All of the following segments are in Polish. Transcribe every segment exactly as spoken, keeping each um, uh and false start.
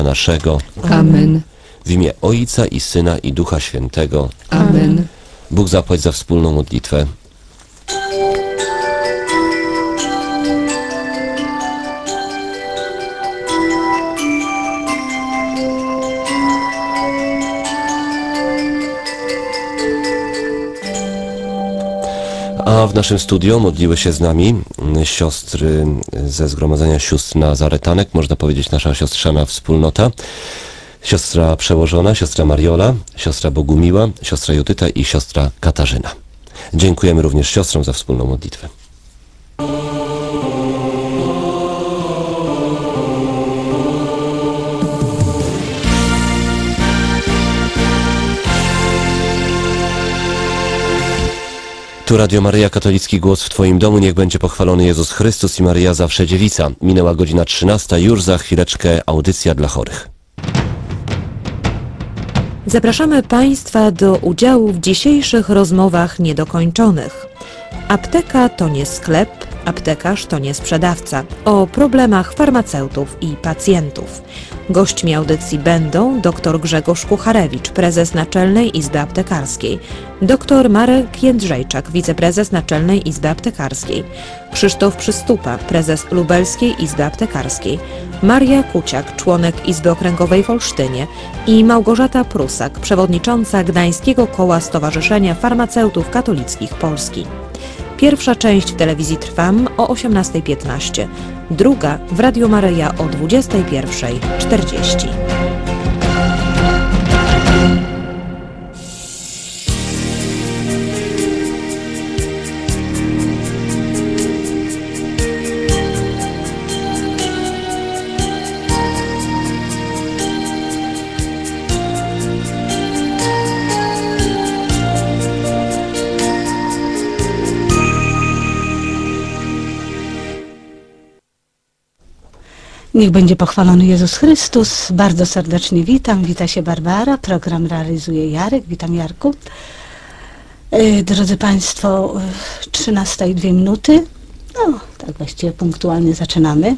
naszego. Amen. W imię Ojca i Syna i Ducha Świętego. Amen. Bóg zapłać za wspólną modlitwę. A w naszym studio modliły się z nami siostry ze Zgromadzenia Sióstr Nazaretanek, można powiedzieć nasza siostrzana wspólnota. Siostra przełożona, siostra Mariola, siostra Bogumiła, siostra Judyta i siostra Katarzyna. Dziękujemy również siostrom za wspólną modlitwę. Tu Radio Maryja, katolicki głos w Twoim domu. Niech będzie pochwalony Jezus Chrystus i Maryja zawsze dziewica. Minęła godzina trzynasta, już za chwileczkę audycja dla chorych. Zapraszamy Państwa do udziału w dzisiejszych rozmowach niedokończonych. Apteka to nie sklep, aptekarz to nie sprzedawca. O problemach farmaceutów i pacjentów. Gośćmi audycji będą dr Grzegorz Kucharewicz, prezes Naczelnej Izby Aptekarskiej, dr Marek Jędrzejczak, wiceprezes Naczelnej Izby Aptekarskiej, Krzysztof Przystupa, prezes Lubelskiej Izby Aptekarskiej, Maria Kuciak, członek Izby Okręgowej w Olsztynie i Małgorzata Prusak, przewodnicząca Gdańskiego Koła Stowarzyszenia Farmaceutów Katolickich Polski. Pierwsza część w telewizji Trwam o osiemnastej piętnaście, druga w Radio Maryja o dwudziestej pierwszej czterdzieści. Niech będzie pochwalony Jezus Chrystus. Bardzo serdecznie witam. Wita się Barbara. Program realizuje Jarek. Witam, Jarku. Drodzy Państwo, trzynasta i dwie minuty. No, tak właściwie punktualnie zaczynamy.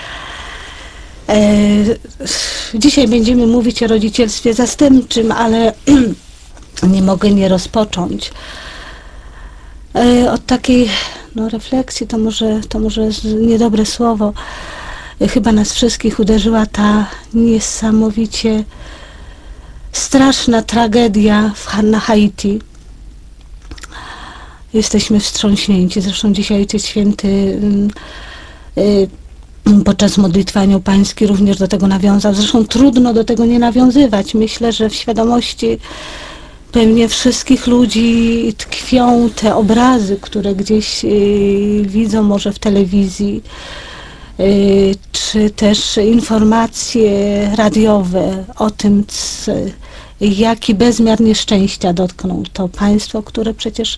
Dzisiaj będziemy mówić o rodzicielstwie zastępczym, ale nie mogę nie rozpocząć od takiej no, refleksji, to może, to może niedobre słowo. Chyba nas wszystkich uderzyła ta niesamowicie straszna tragedia w, na Haiti. Jesteśmy wstrząśnięci. Zresztą dzisiaj Ojciec Święty y, y, podczas modlitwy Anioł Pański również do tego nawiązał. Zresztą trudno do tego nie nawiązywać. Myślę, że w świadomości pewnie wszystkich ludzi tkwią te obrazy, które gdzieś y, widzą może w telewizji, czy też informacje radiowe o tym, jaki bezmiar nieszczęścia dotknął to państwo, które przecież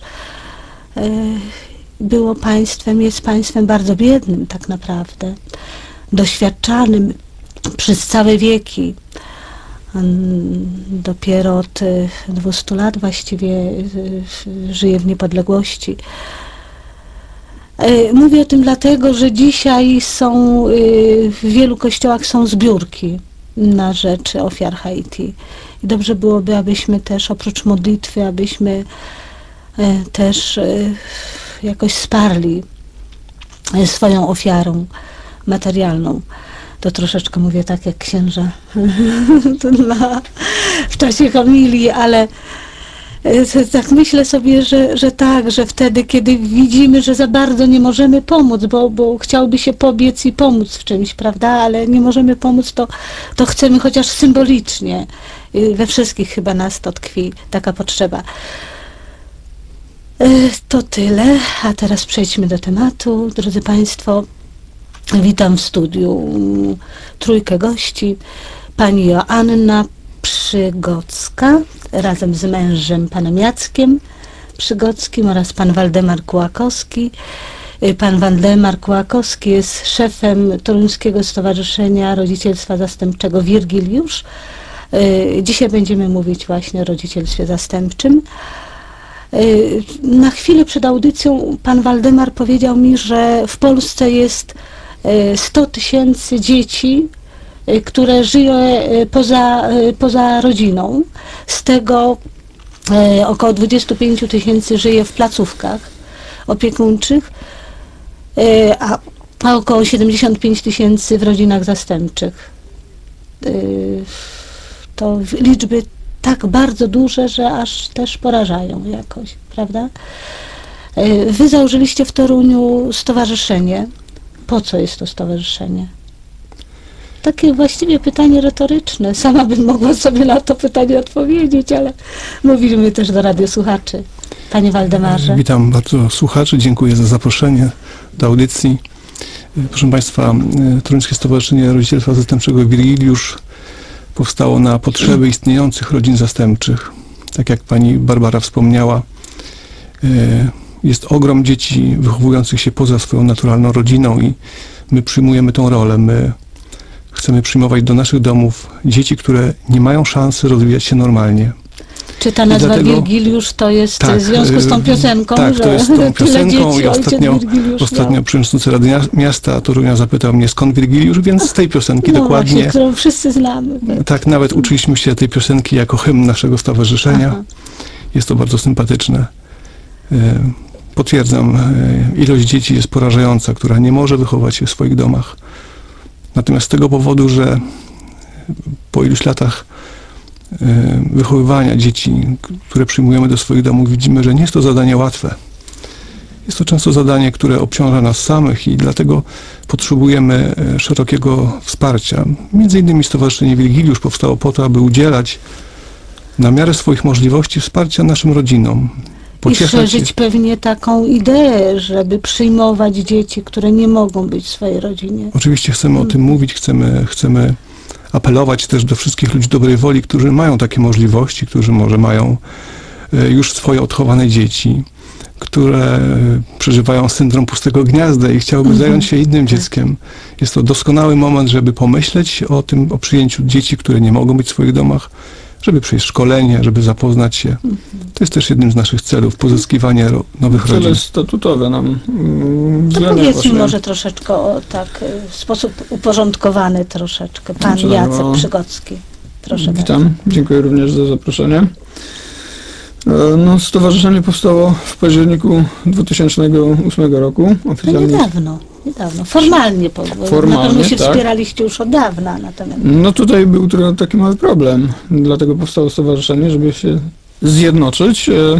było państwem, jest państwem bardzo biednym tak naprawdę, doświadczanym przez całe wieki. Dopiero od dwustu lat właściwie żyje w niepodległości. Mówię o tym dlatego, że dzisiaj są, w wielu kościołach są zbiórki na rzecz ofiar Haiti. I dobrze byłoby, abyśmy też oprócz modlitwy, abyśmy też jakoś wsparli swoją ofiarą materialną. To troszeczkę mówię tak jak księża to dla, w czasie homilii, ale tak myślę sobie, że, że tak, że wtedy, kiedy widzimy, że za bardzo nie możemy pomóc, bo, bo chciałby się pobiec i pomóc w czymś, prawda, ale nie możemy pomóc, to, to chcemy chociaż symbolicznie. We wszystkich chyba nas to tkwi taka potrzeba. To tyle, a teraz przejdźmy do tematu. Drodzy Państwo, witam w studiu trójkę gości. Pani Joanna Przygocka razem z mężem panem Jackiem Przygockim oraz pan Waldemar Kułakowski. Pan Waldemar Kułakowski jest szefem Toruńskiego Stowarzyszenia Rodzicielstwa Zastępczego Wirgiliusz. Dzisiaj będziemy mówić właśnie o rodzicielstwie zastępczym. Na chwilę przed audycją pan Waldemar powiedział mi, że w Polsce jest sto tysięcy dzieci y, które żyją y, poza, y, poza rodziną. Z tego y, około dwadzieścia pięć tysięcy żyje w placówkach opiekuńczych, y, a, a około siedemdziesiąt pięć tysięcy w rodzinach zastępczych. Y, to liczby tak bardzo duże, że aż też porażają jakoś, prawda? Y, Wy założyliście w Toruniu stowarzyszenie. Po co jest to stowarzyszenie? Takie właściwie pytanie retoryczne. Sama bym mogła sobie na to pytanie odpowiedzieć, ale mówimy też do radiosłuchaczy. Panie Waldemarze. Witam bardzo słuchaczy, dziękuję za zaproszenie do audycji. Proszę Państwa, Toruńskie Stowarzyszenie Rodzicielstwa Zastępczego Wirgiliusz powstało na potrzeby istniejących rodzin zastępczych. Tak jak pani Barbara wspomniała, jest ogrom dzieci wychowujących się poza swoją naturalną rodziną i my przyjmujemy tą rolę. My chcemy przyjmować do naszych domów dzieci, które nie mają szansy rozwijać się normalnie. Czy ta nazwa dlatego- Wirgiliusz to jest Tak, w związku z tą y, piosenką, tak, że to jest tą tyle piosenką dzieci i ojciec ostatnio, Wirgiliusz ostatnio miał? przewodniczący Rady Mia- Miasta Torunia zapytał mnie, skąd Wirgiliusz, więc z tej piosenki No dokładnie. właśnie, którą wszyscy znamy. Tak, nawet uczyliśmy się tej piosenki jako hymn naszego stowarzyszenia. Aha. Jest to bardzo sympatyczne. E, Potwierdzam, e, ilość dzieci jest porażająca, która nie może wychować się w swoich domach. Natomiast z tego powodu, że po iluś latach e, wychowywania dzieci, które przyjmujemy do swoich domów, widzimy, że nie jest to zadanie łatwe. Jest to często zadanie, które obciąża nas samych i dlatego potrzebujemy e, szerokiego wsparcia. Między innymi Stowarzyszenie Wirgiliusz powstało po to, aby udzielać na miarę swoich możliwości wsparcia naszym rodzinom. I Pocieszać szerzyć je. pewnie taką ideę, żeby przyjmować dzieci, które nie mogą być w swojej rodzinie. Oczywiście chcemy o tym mówić, chcemy, chcemy apelować też do wszystkich ludzi dobrej woli, którzy mają takie możliwości, którzy może mają e, już swoje odchowane dzieci, które e, przeżywają syndrom pustego gniazda i chciałyby Mhm. zająć się innym dzieckiem. Jest to doskonały moment, żeby pomyśleć o tym, o przyjęciu dzieci, które nie mogą być w swoich domach, żeby przejść szkolenie, żeby zapoznać się. To jest też jednym z naszych celów, pozyskiwanie ro- nowych rodzin. Cele statutowe nam mm, To względem powiedzmy właśnie- może troszeczkę o tak y, w sposób uporządkowany troszeczkę. Pan Dobrze, Jacek no. Przygocki. Proszę Witam, dziękuję również za zaproszenie. E, No, stowarzyszenie powstało w październiku dwa tysiące ósmego roku. bardzo. No Oficjalnie. niedawno, niedawno. Formalnie, po, bo Formalnie, na pewno się tak. wspieraliście już od dawna. Natomiast No tutaj był trochę taki mały problem, dlatego powstało stowarzyszenie, żeby się zjednoczyć. E,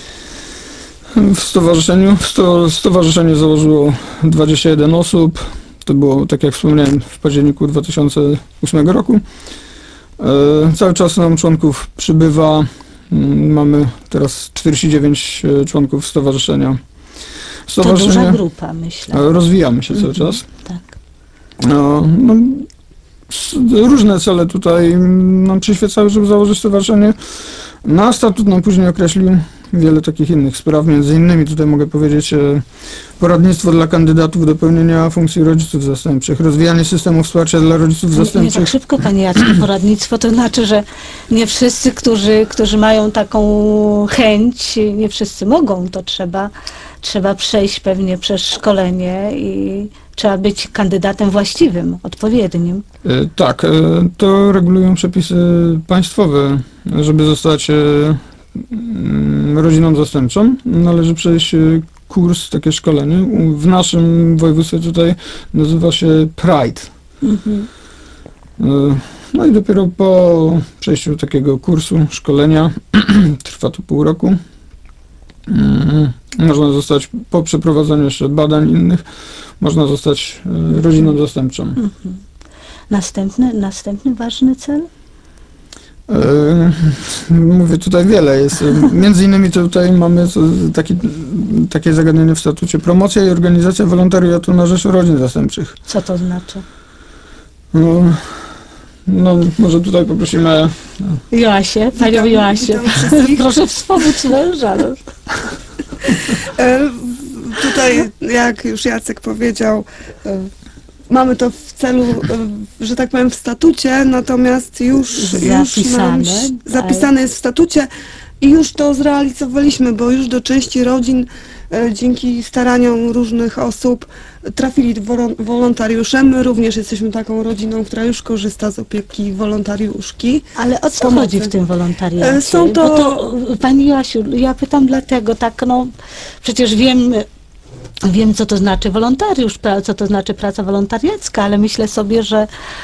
W stowarzyszeniu, sto, stowarzyszenie założyło dwadzieścia jeden osób. To było, tak jak wspomniałem, w październiku dwa tysiące ósmego roku. E, Cały czas nam członków przybywa. Mm, Mamy teraz czterdzieści dziewięć e, członków stowarzyszenia. to duża grupa, myślę. e, Rozwijamy się cały Mhm. czas. Tak. No, no, s- różne cele tutaj nam przyświecały, żeby założyć stowarzyszenie. Na statut nam później określił wiele takich innych spraw, między innymi tutaj mogę powiedzieć e, poradnictwo dla kandydatów do pełnienia funkcji rodziców zastępczych, rozwijanie systemu wsparcia dla rodziców Nie, nie zastępczych. tak szybko, Panie Jacku, poradnictwo to znaczy, że nie wszyscy, którzy, którzy mają taką chęć, nie wszyscy mogą, to trzeba, trzeba przejść pewnie przez szkolenie i trzeba być kandydatem właściwym, odpowiednim. E, Tak, e, to regulują przepisy państwowe. Żeby zostać e, mm, rodziną zastępczą, należy przejść e, kurs, takie szkolenie. U- W naszym województwie tutaj nazywa się Pride. Mhm. E, No i dopiero po przejściu takiego kursu, szkolenia, trwa to pół roku, mm, można zostać, po przeprowadzeniu jeszcze badań innych, można zostać e, rodziną zastępczą. Mhm. Następny, następny ważny cel? E, Mówię, tutaj wiele jest. Między innymi tutaj mamy co- taki, takie zagadnienie w statucie. Promocja i organizacja wolontariatu na rzecz rodzin zastępczych. Co to znaczy? No, no może tutaj poprosimy. Joasię, Panią Witam- Joasię. witam wszystkich. Proszę wspomóc męża. no. E, Tutaj, jak już Jacek powiedział, e, mamy to w celu, e, że tak powiem, w statucie, natomiast już, już nam Zapisane, zapisane jest w statucie i już to zrealizowaliśmy, bo już do części rodzin e, dzięki staraniom różnych osób trafili wolo- wolontariusze. My również jesteśmy taką rodziną, która już korzysta z opieki wolontariuszki. Ale o co Pomocy. chodzi w tym wolontariacie? E, są to- Bo to, Pani Joasiu, ja pytam dlatego, tak no, przecież wiem, wiem co to znaczy wolontariusz, pra- co to znaczy praca wolontariacka, ale myślę sobie, że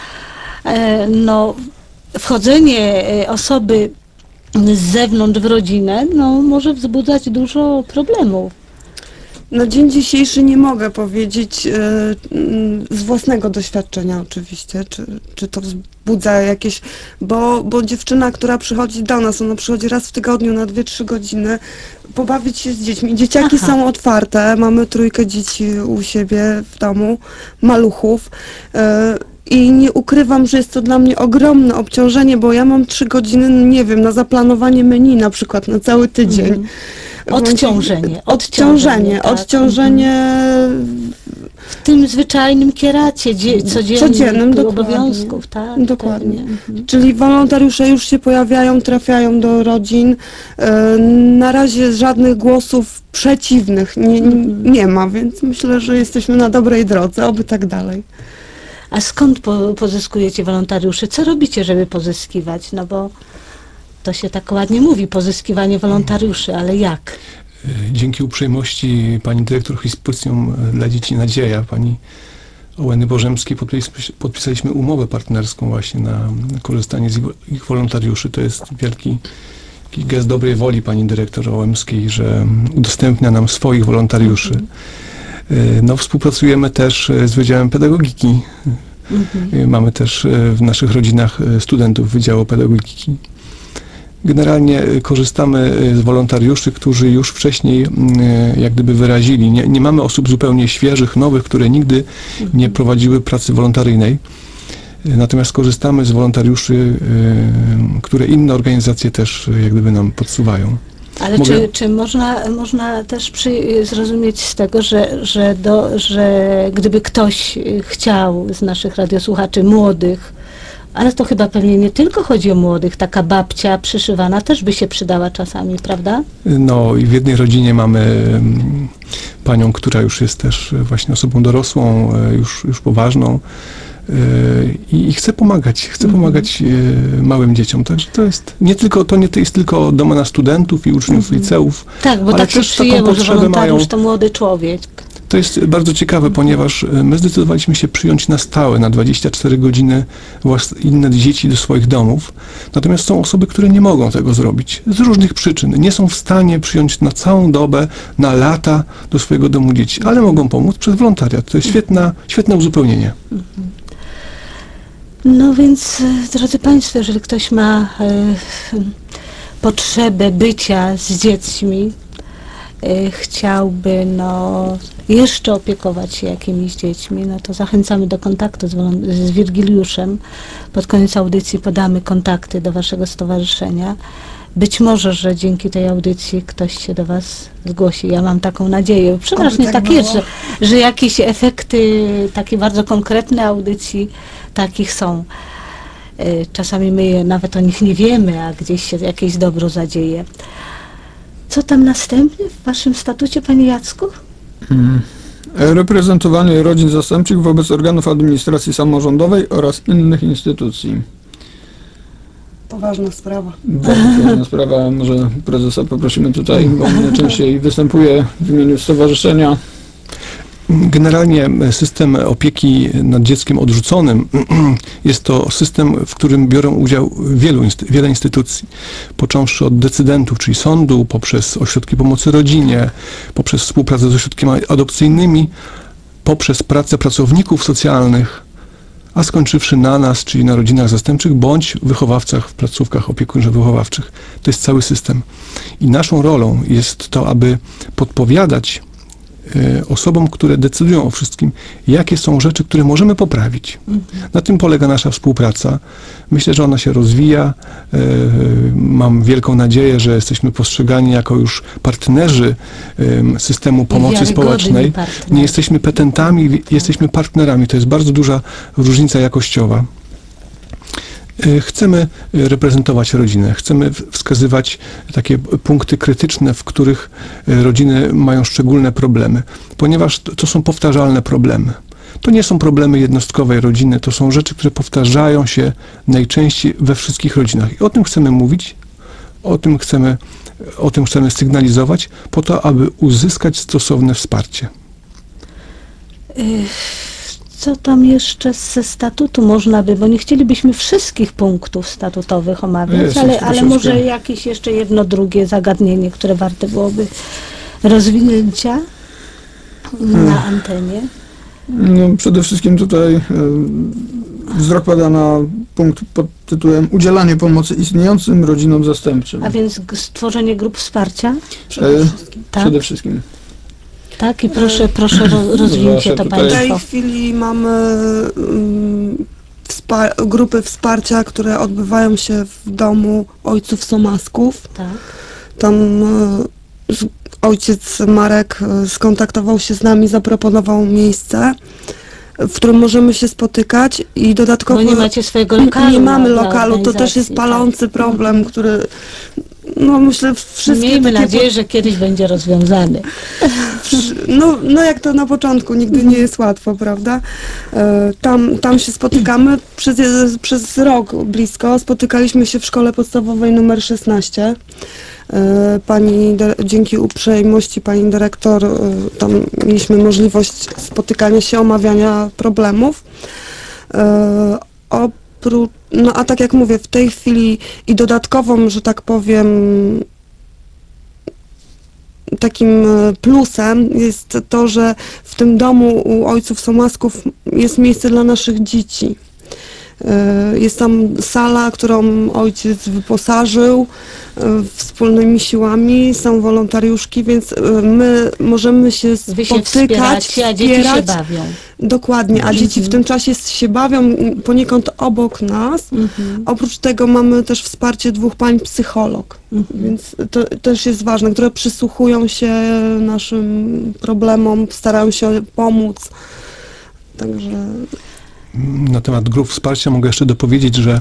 e, no, wchodzenie e, osoby z zewnątrz w rodzinę, no, może wzbudzać dużo problemów. Na dzień dzisiejszy nie mogę powiedzieć e, mm, z własnego doświadczenia oczywiście, czy, czy to wzbudza jakieś, bo, bo dziewczyna, która przychodzi do nas, ona przychodzi raz w tygodniu na dwie trzy godziny, pobawić się z dziećmi. Dzieciaki Aha. są otwarte, mamy trójkę dzieci u siebie w domu, maluchów. E, I nie ukrywam, że jest to dla mnie ogromne obciążenie, bo ja mam trzy godziny, nie wiem, na zaplanowanie menu na przykład na cały tydzień. Mhm. Odciążenie, Odciążenie, odciążenie, tak. odciążenie W tym zwyczajnym kieracie dzie- codziennych Codziennym, dokładnie. obowiązków, tak? Dokładnie. pewnie. Mhm. Czyli wolontariusze już się pojawiają, trafiają do rodzin. E, Na razie żadnych głosów przeciwnych nie, Mhm. nie ma, więc myślę, że jesteśmy na dobrej drodze, oby tak dalej. A skąd po, pozyskujecie wolontariuszy? Co robicie, żeby pozyskiwać? No bo to się tak ładnie mówi, pozyskiwanie wolontariuszy, ale jak? Dzięki uprzejmości pani dyrektor Hospicjum dla Dzieci Nadzieja, pani Ołeny Bożemskiej, podpis- podpisaliśmy umowę partnerską właśnie na korzystanie z ich- ich wolontariuszy. To jest wielki, wielki gest dobrej woli pani dyrektor Ołemskiej, że udostępnia nam swoich wolontariuszy. No, współpracujemy też z Wydziałem Pedagogiki. Mhm. Mamy też w naszych rodzinach studentów Wydziału Pedagogiki. Generalnie korzystamy z wolontariuszy, którzy już wcześniej jak gdyby wyrazili. Nie, nie mamy osób zupełnie świeżych, nowych, które nigdy nie prowadziły pracy wolontaryjnej. Natomiast korzystamy z wolontariuszy, które inne organizacje też jak gdyby nam podsuwają. Ale Mogę- czy, czy można, można też przy, zrozumieć z tego, że, że, do, że gdyby ktoś chciał z naszych radiosłuchaczy młodych, ale to chyba pewnie nie tylko chodzi o młodych, taka babcia przyszywana też by się przydała czasami, prawda? No i w jednej rodzinie mamy mm, panią, która już jest też właśnie osobą dorosłą, e, już, już poważną e, i, i chce pomagać, chce Mhm. pomagać e, małym dzieciom. Także to jest nie tylko, to nie to jest tylko domena studentów i uczniów Mhm. liceów. Tak, bo Ale tak się też taką przyjęło, że potrzebę wolontariusz mają. to młody człowiek. To jest bardzo ciekawe, ponieważ e, my zdecydowaliśmy się przyjąć na stałe, na dwadzieścia cztery godziny włas- inne dzieci do swoich domów. Natomiast są osoby, które nie mogą tego zrobić z różnych przyczyn. Nie są w stanie przyjąć na całą dobę, na lata do swojego domu dzieci, ale mogą pomóc przez wolontariat. To jest świetna, świetne uzupełnienie. No więc, e, drodzy Państwo, jeżeli ktoś ma e, potrzebę bycia z dziećmi, e, chciałby no, jeszcze opiekować się jakimiś dziećmi, no to zachęcamy do kontaktu z, wolon- z Wirgiliuszem. Pod koniec audycji podamy kontakty do Waszego stowarzyszenia. Być może, że dzięki tej audycji ktoś się do Was zgłosi. Ja mam taką nadzieję. Przeważnie tak tak jest, było. że, że jakieś efekty takie bardzo konkretne audycji takich są. Y, Czasami my nawet o nich nie wiemy, a gdzieś się jakieś dobro zadzieje. Co tam następnie w Waszym statucie, Panie Jacku? Mm. Reprezentowanie rodzin zastępczych wobec organów administracji samorządowej oraz innych instytucji. Poważna sprawa. Bardzo ważna sprawa, może prezesa poprosimy tutaj, bo on najczęściej występuje w imieniu stowarzyszenia. Generalnie system opieki nad dzieckiem odrzuconym jest to system, w którym biorą udział wielu, inst- wiele instytucji, począwszy od decydentów, czyli sądu, poprzez ośrodki pomocy rodzinie, poprzez współpracę z ośrodkami adopcyjnymi, poprzez pracę pracowników socjalnych, a skończywszy na nas, czyli na rodzinach zastępczych, bądź wychowawcach w placówkach opiekuńczo-wychowawczych. To jest cały system. I naszą rolą jest to, aby podpowiadać e, osobom, które decydują o wszystkim, jakie są rzeczy, które możemy poprawić. Na tym polega nasza współpraca. Myślę, że ona się rozwija. E, mam wielką nadzieję, że jesteśmy postrzegani jako już partnerzy em, systemu pomocy Wiarygodni społecznej. partnerzy. Nie jesteśmy petentami, wi- jesteśmy partnerami. To jest bardzo duża różnica jakościowa. Y, Chcemy reprezentować rodzinę, chcemy w- wskazywać takie punkty krytyczne, w których y, rodziny mają szczególne problemy, ponieważ to to są powtarzalne problemy. To nie są problemy jednostkowej rodziny, to są rzeczy, które powtarzają się najczęściej we wszystkich rodzinach. I o tym chcemy mówić, o tym chcemy, o tym chcemy sygnalizować, po to, aby uzyskać stosowne wsparcie. Y, Co tam jeszcze ze statutu można by, bo nie chcielibyśmy wszystkich punktów statutowych omawiać, Jest ale, ich ale troszeczkę. może jakieś jeszcze jedno, drugie zagadnienie, które warte byłoby rozwinięcia na antenie. No, przede wszystkim tutaj e, wzrok pada na punkt pod tytułem udzielanie pomocy istniejącym rodzinom zastępczym. A więc g- stworzenie grup wsparcia? E, Tak, Przede wszystkim. tak i proszę, proszę ro, rozwinięcie to tutaj- W tej Państwo. chwili mamy mm, wspa- grupy wsparcia, które odbywają się w domu ojców Somasków. Tak. Tam e, z- ojciec Marek e, skontaktował się z nami, zaproponował miejsce, w którym możemy się spotykać i dodatkowo Bo nie macie swojego lokalu. nie mamy dla lokalu, to też jest organizacji, palący problem, który no myślę tak. wszystkie Miejmy takie nadzieję, że kiedyś będzie rozwiązany. No, no jak to na początku, nigdy nie jest łatwo, prawda? E, Tam, tam się spotykamy przez, przez rok blisko. Spotykaliśmy się w szkole podstawowej numer szesnaście. E, Pani, dy- dzięki uprzejmości pani dyrektor, e, tam mieliśmy możliwość spotykania się, omawiania problemów. E, Oprócz, no a tak jak mówię, w tej chwili i dodatkową, że tak powiem, takim e, plusem jest to, że w tym domu u ojców Somasków jest miejsce dla naszych dzieci. E, Jest tam sala, którą ojciec wyposażył e, wspólnymi siłami, są wolontariuszki, więc e, my możemy się Wy się spotykać, wspieracie, a dzieci się wspierać. bawią. Dokładnie, a dzieci w tym czasie s- się bawią m, poniekąd obok nas. Mhm. Oprócz tego mamy też wsparcie dwóch pań psycholog, Mhm. więc to też jest ważne, które przysłuchują się naszym problemom, starają się pomóc. Także Na temat grup wsparcia mogę jeszcze dopowiedzieć, że y,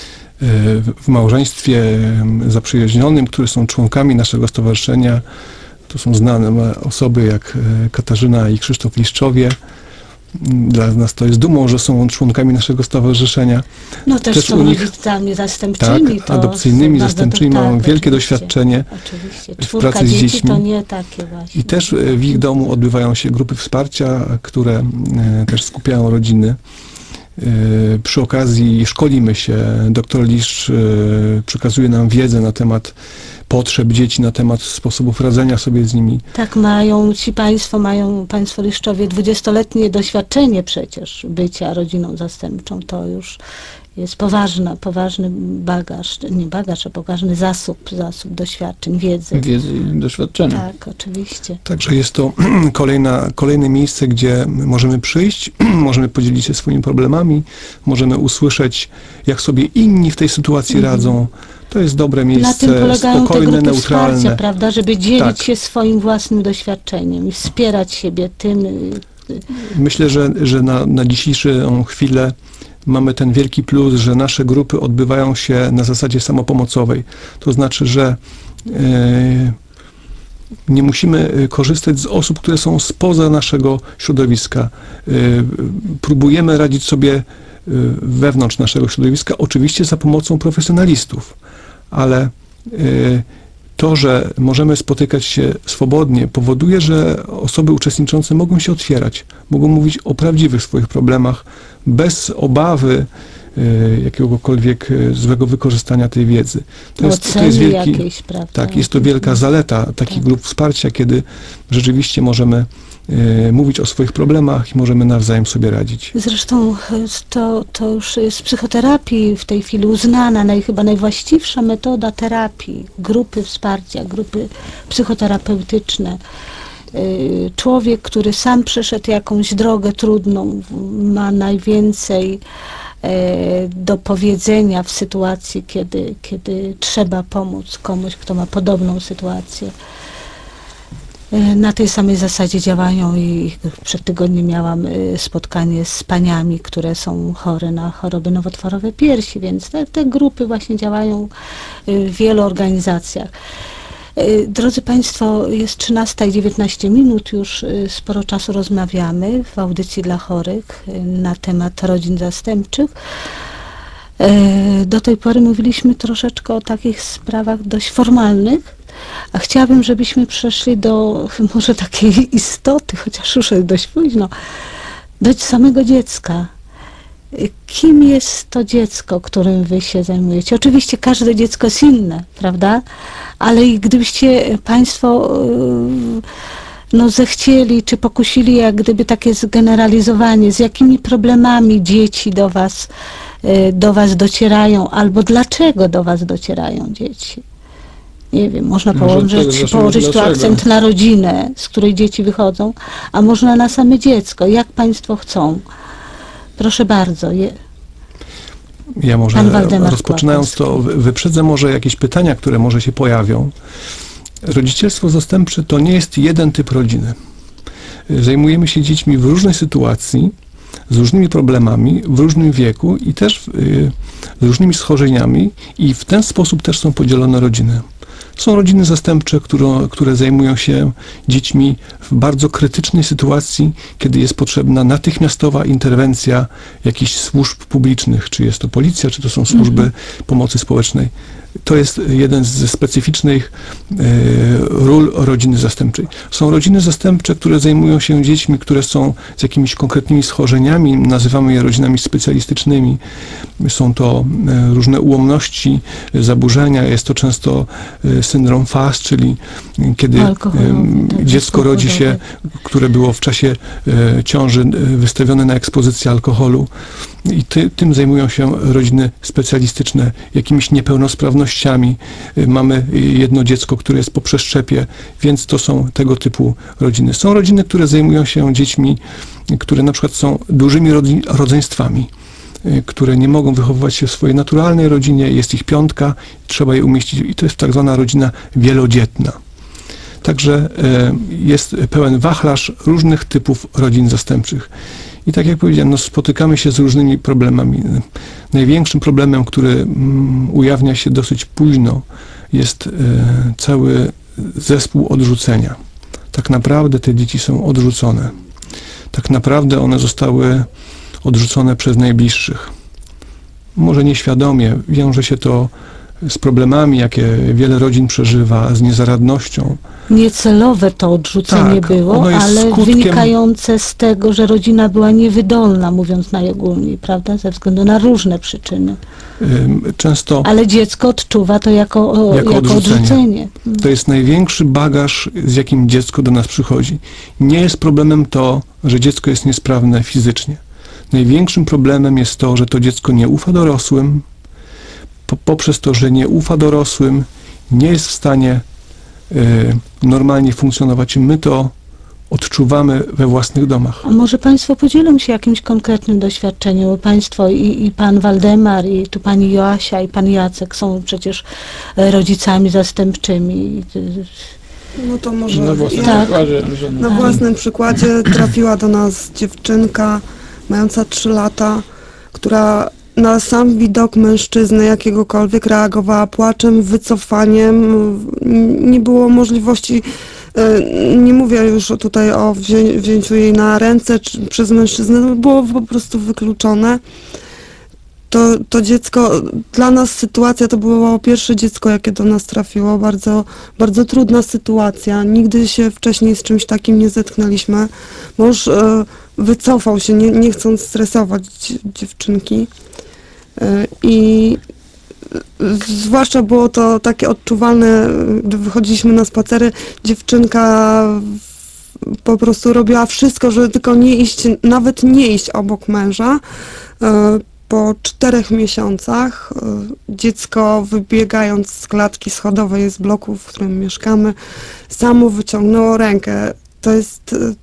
w małżeństwie y, zaprzyjaźnionym, które są członkami naszego stowarzyszenia, to są znane osoby jak y, Katarzyna i Krzysztof Liszczowie. Dla nas to jest dumą, że są członkami naszego stowarzyszenia. No też, Też są u nich- rodzicami Tak, zastępczymi. to adopcyjnymi, są bardzo zastępczymi do- mają tak, wielkie oczywiście, doświadczenie. Oczywiście. w Czwórka pracy z dzieci dziećmi. to nie takie właśnie. I też y, w ich domu odbywają się grupy wsparcia, które y, też skupiają rodziny. Y, Przy okazji szkolimy się. Doktor Liszcz y, przekazuje nam wiedzę na temat potrzeb dzieci, na temat sposobów radzenia sobie z nimi. Tak mają ci państwo, mają państwo Liszczowie dwudziestoletnie doświadczenie przecież bycia rodziną zastępczą. To już jest poważna, poważny bagaż, nie bagaż, a poważny zasób, zasób doświadczeń, wiedzy. Wiedzy i doświadczenia. Tak, oczywiście. Także jest to kolejna, kolejne miejsce, gdzie możemy przyjść, możemy podzielić się swoimi problemami, możemy usłyszeć, jak sobie inni w tej sytuacji Mhm. radzą. To jest dobre Na tym miejsce, polegają te spokojne, grupy wsparcia, neutralne. prawda, żeby dzielić Tak. się swoim własnym doświadczeniem i wspierać siebie tym. y, Myślę, że, że na, na dzisiejszą chwilę mamy ten wielki plus, że nasze grupy odbywają się na zasadzie samopomocowej. To znaczy, że e, nie musimy e, korzystać z osób, które są spoza naszego środowiska. E, próbujemy radzić sobie e, wewnątrz naszego środowiska, oczywiście za pomocą profesjonalistów, ale e, to, że możemy spotykać się swobodnie, powoduje, że osoby uczestniczące mogą się otwierać, mogą mówić o prawdziwych swoich problemach, bez obawy y, jakiegokolwiek y, złego wykorzystania tej wiedzy. To jest, to oceny jest wielki, jakiejś, prawda? tak, jest to wielka zaleta takich Tak. grup wsparcia, kiedy rzeczywiście możemy y, mówić o swoich problemach i możemy nawzajem sobie radzić. Zresztą e, to, to już jest w psychoterapii w tej chwili uznana, naj, chyba najwłaściwsza metoda terapii, grupy wsparcia, grupy psychoterapeutyczne. Y, Człowiek, który sam przeszedł jakąś drogę trudną, w- ma najwięcej e, do powiedzenia w sytuacji, kiedy, kiedy trzeba pomóc komuś, kto ma podobną sytuację. E, Na tej samej zasadzie działają i przed tygodniem miałam e, spotkanie z paniami, które są chore na choroby nowotworowe piersi, więc te, te grupy właśnie działają e, w wielu organizacjach. E, Drodzy Państwo, jest trzynasta i dziewiętnaście minut, już e, sporo czasu rozmawiamy w audycji dla chorych e, na temat rodzin zastępczych. E, Do tej pory mówiliśmy troszeczkę o takich sprawach dość formalnych, a chciałabym, żebyśmy przeszli do może takiej istoty, chociaż już jest dość późno, do samego dziecka. Kim jest to dziecko, którym wy się zajmujecie? Oczywiście każde dziecko jest inne, prawda? Ale i gdybyście Państwo yy, no, zechcieli, czy pokusili jak gdyby takie zgeneralizowanie, z jakimi problemami dzieci do was, yy, do was docierają, albo dlaczego do was docierają dzieci? Nie wiem, można Może od tego położyć, zacznijmy, położyć tu dlaczego. akcent na rodzinę, z której dzieci wychodzą, a można na same dziecko, jak Państwo chcą. Proszę bardzo. Je, Ja może Pan Waldemar rozpoczynając to, Kłakowski. wy- wyprzedzę może jakieś pytania, które może się pojawią. Rodzicielstwo zastępcze to nie jest jeden typ rodziny. Zajmujemy się dziećmi w różnej sytuacji, z różnymi problemami, w różnym wieku i też y, z różnymi schorzeniami i w ten sposób też są podzielone rodziny. Są rodziny zastępcze, które, które zajmują się dziećmi w bardzo krytycznej sytuacji, kiedy jest potrzebna natychmiastowa interwencja jakichś służb publicznych, czy jest to policja, czy to są służby Mhm. pomocy społecznej. To jest jeden ze specyficznych e, ról rodziny zastępczej. Są rodziny zastępcze, które zajmują się dziećmi, które są z jakimiś konkretnymi schorzeniami, nazywamy je rodzinami specjalistycznymi. Są to e, różne ułomności, e, zaburzenia, jest to często e, syndrom F A S, czyli e, kiedy Alkoholowy, e, tak, dziecko rodzi się, alkoholowy. które było w czasie e, ciąży e, wystawione na ekspozycję alkoholu. I ty, tym zajmują się rodziny specjalistyczne, jakimiś niepełnosprawnościami. Y, Mamy jedno dziecko, które jest po przeszczepie, więc to są tego typu rodziny. Są rodziny, które zajmują się dziećmi, które na przykład są dużymi rodzi- rodzeństwami, y, które nie mogą wychowywać się w swojej naturalnej rodzinie, jest ich piątka, trzeba je umieścić i to jest tak zwana rodzina wielodzietna. Także y, jest pełen wachlarz różnych typów rodzin zastępczych. I tak jak powiedziałem, no spotykamy się z różnymi problemami. Największym problemem, który mm, ujawnia się dosyć późno, jest e, cały zespół odrzucenia. Tak naprawdę te dzieci są odrzucone. Tak naprawdę one zostały odrzucone przez najbliższych. Może nieświadomie, wiąże się to z problemami, jakie wiele rodzin przeżywa, z niezaradnością. Niecelowe to odrzucenie Tak, było, ono jest ale skutkiem- wynikające z tego, że rodzina była niewydolna, mówiąc najogólniej, prawda, ze względu na różne przyczyny. Ym, Często Ale dziecko odczuwa to jako, o, Jako jako odrzucenie. odrzucenie. to jest największy bagaż, z jakim dziecko do nas przychodzi. Nie jest problemem to, że dziecko jest niesprawne fizycznie. Największym problemem jest to, że to dziecko nie ufa dorosłym. Po, poprzez to, że nie ufa dorosłym, nie jest w stanie y, normalnie funkcjonować. My to odczuwamy we własnych domach. A może Państwo podzielą się jakimś konkretnym doświadczeniem, bo Państwo i, i Pan Waldemar, i tu Pani Joasia, i Pan Jacek są przecież e, rodzicami zastępczymi. No to może Na własnym ja, przykładzie, że na własnym przykładzie trafiła do nas dziewczynka mająca trzy lata, która na sam widok mężczyzny jakiegokolwiek reagowała płaczem, wycofaniem. Nie było możliwości, e, nie mówię już tutaj o wzię, wzięciu jej na ręce czy, przez mężczyznę, no było po prostu wykluczone. To, to dziecko, dla nas sytuacja, to było pierwsze dziecko, jakie do nas trafiło, bardzo, bardzo trudna sytuacja. Nigdy się wcześniej z czymś takim nie zetknęliśmy. Mąż e, wycofał się, nie, nie chcąc stresować dzie- dziewczynki. E, I zwłaszcza było to takie odczuwalne, gdy wychodziliśmy na spacery, dziewczynka po prostu robiła wszystko, żeby tylko nie iść, nawet nie iść obok męża. E, Po czterech miesiącach e, dziecko, wybiegając z klatki schodowej z bloku, w którym mieszkamy, samo wyciągnęło rękę. To jest, e,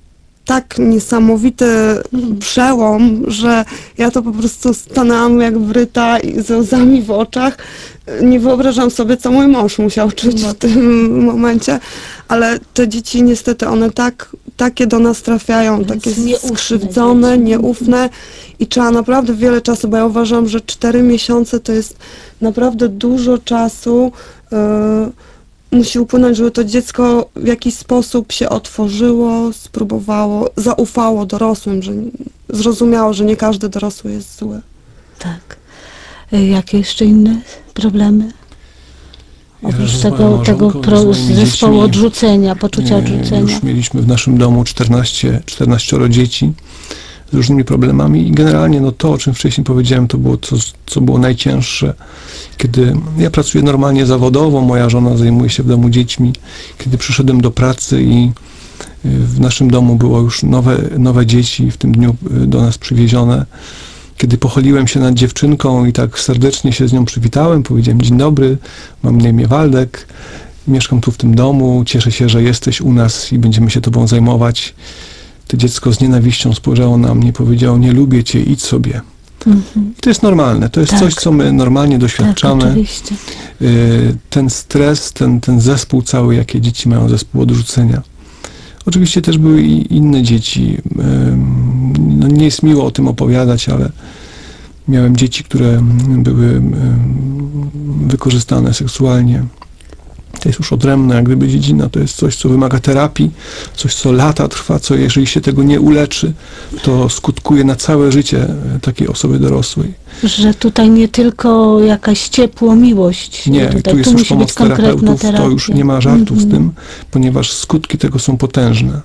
tak niesamowity przełom, że ja to po prostu stanęłam jak wryta i ze łzami w oczach. Nie wyobrażam sobie, co mój mąż musiał czuć w tym momencie, ale te dzieci niestety, one tak, takie do nas trafiają, Więc takie nieufne skrzywdzone, dzieci. nieufne i trzeba naprawdę wiele czasu, bo ja uważam, że cztery miesiące to jest naprawdę dużo czasu, yy, musi upłynąć, żeby to dziecko w jakiś sposób się otworzyło, spróbowało, zaufało dorosłym, że zrozumiało, że nie każdy dorosły jest zły. Tak. Y, Jakie jeszcze inne problemy? Oprócz z tego, moją tego małżonką, pro, z moimi zespołu dziećmi, odrzucenia, poczucia e, odrzucenia. Już mieliśmy w naszym domu czternaście, czternaście dzieci z różnymi problemami i generalnie no to, o czym wcześniej powiedziałem, to było to, co było najcięższe. Kiedy ja pracuję normalnie zawodowo, moja żona zajmuje się w domu dziećmi. Kiedy przyszedłem do pracy i w naszym domu było już nowe, nowe dzieci w tym dniu do nas przywiezione, kiedy pochyliłem się nad dziewczynką i tak serdecznie się z nią przywitałem, powiedziałem: dzień dobry, mam na imię Waldek, mieszkam tu w tym domu, cieszę się, że jesteś u nas i będziemy się tobą zajmować. To dziecko z nienawiścią spojrzało na mnie i powiedziało: nie lubię cię, idź sobie. Mhm. I to jest normalne, to jest Tak. coś, co my normalnie Tak, doświadczamy. oczywiście. Y, ten stres, ten, ten zespół cały, jakie dzieci mają, zespół odrzucenia. Oczywiście też były i inne dzieci. Ym, no nie jest miło o tym opowiadać, ale miałem dzieci, które były ym, wykorzystane seksualnie. To jest już odrębna jak gdyby dziedzina, to jest coś, co wymaga terapii, coś, co lata trwa, co jeżeli się tego nie uleczy, to skutkuje na całe życie takiej osoby dorosłej. Że tutaj nie tylko jakaś ciepło, miłość. Nie, tutaj, tu jest już musi być pomoc konkretna terapeutów, terapia. to już nie ma żartów z Mhm. tym, ponieważ skutki tego są potężne.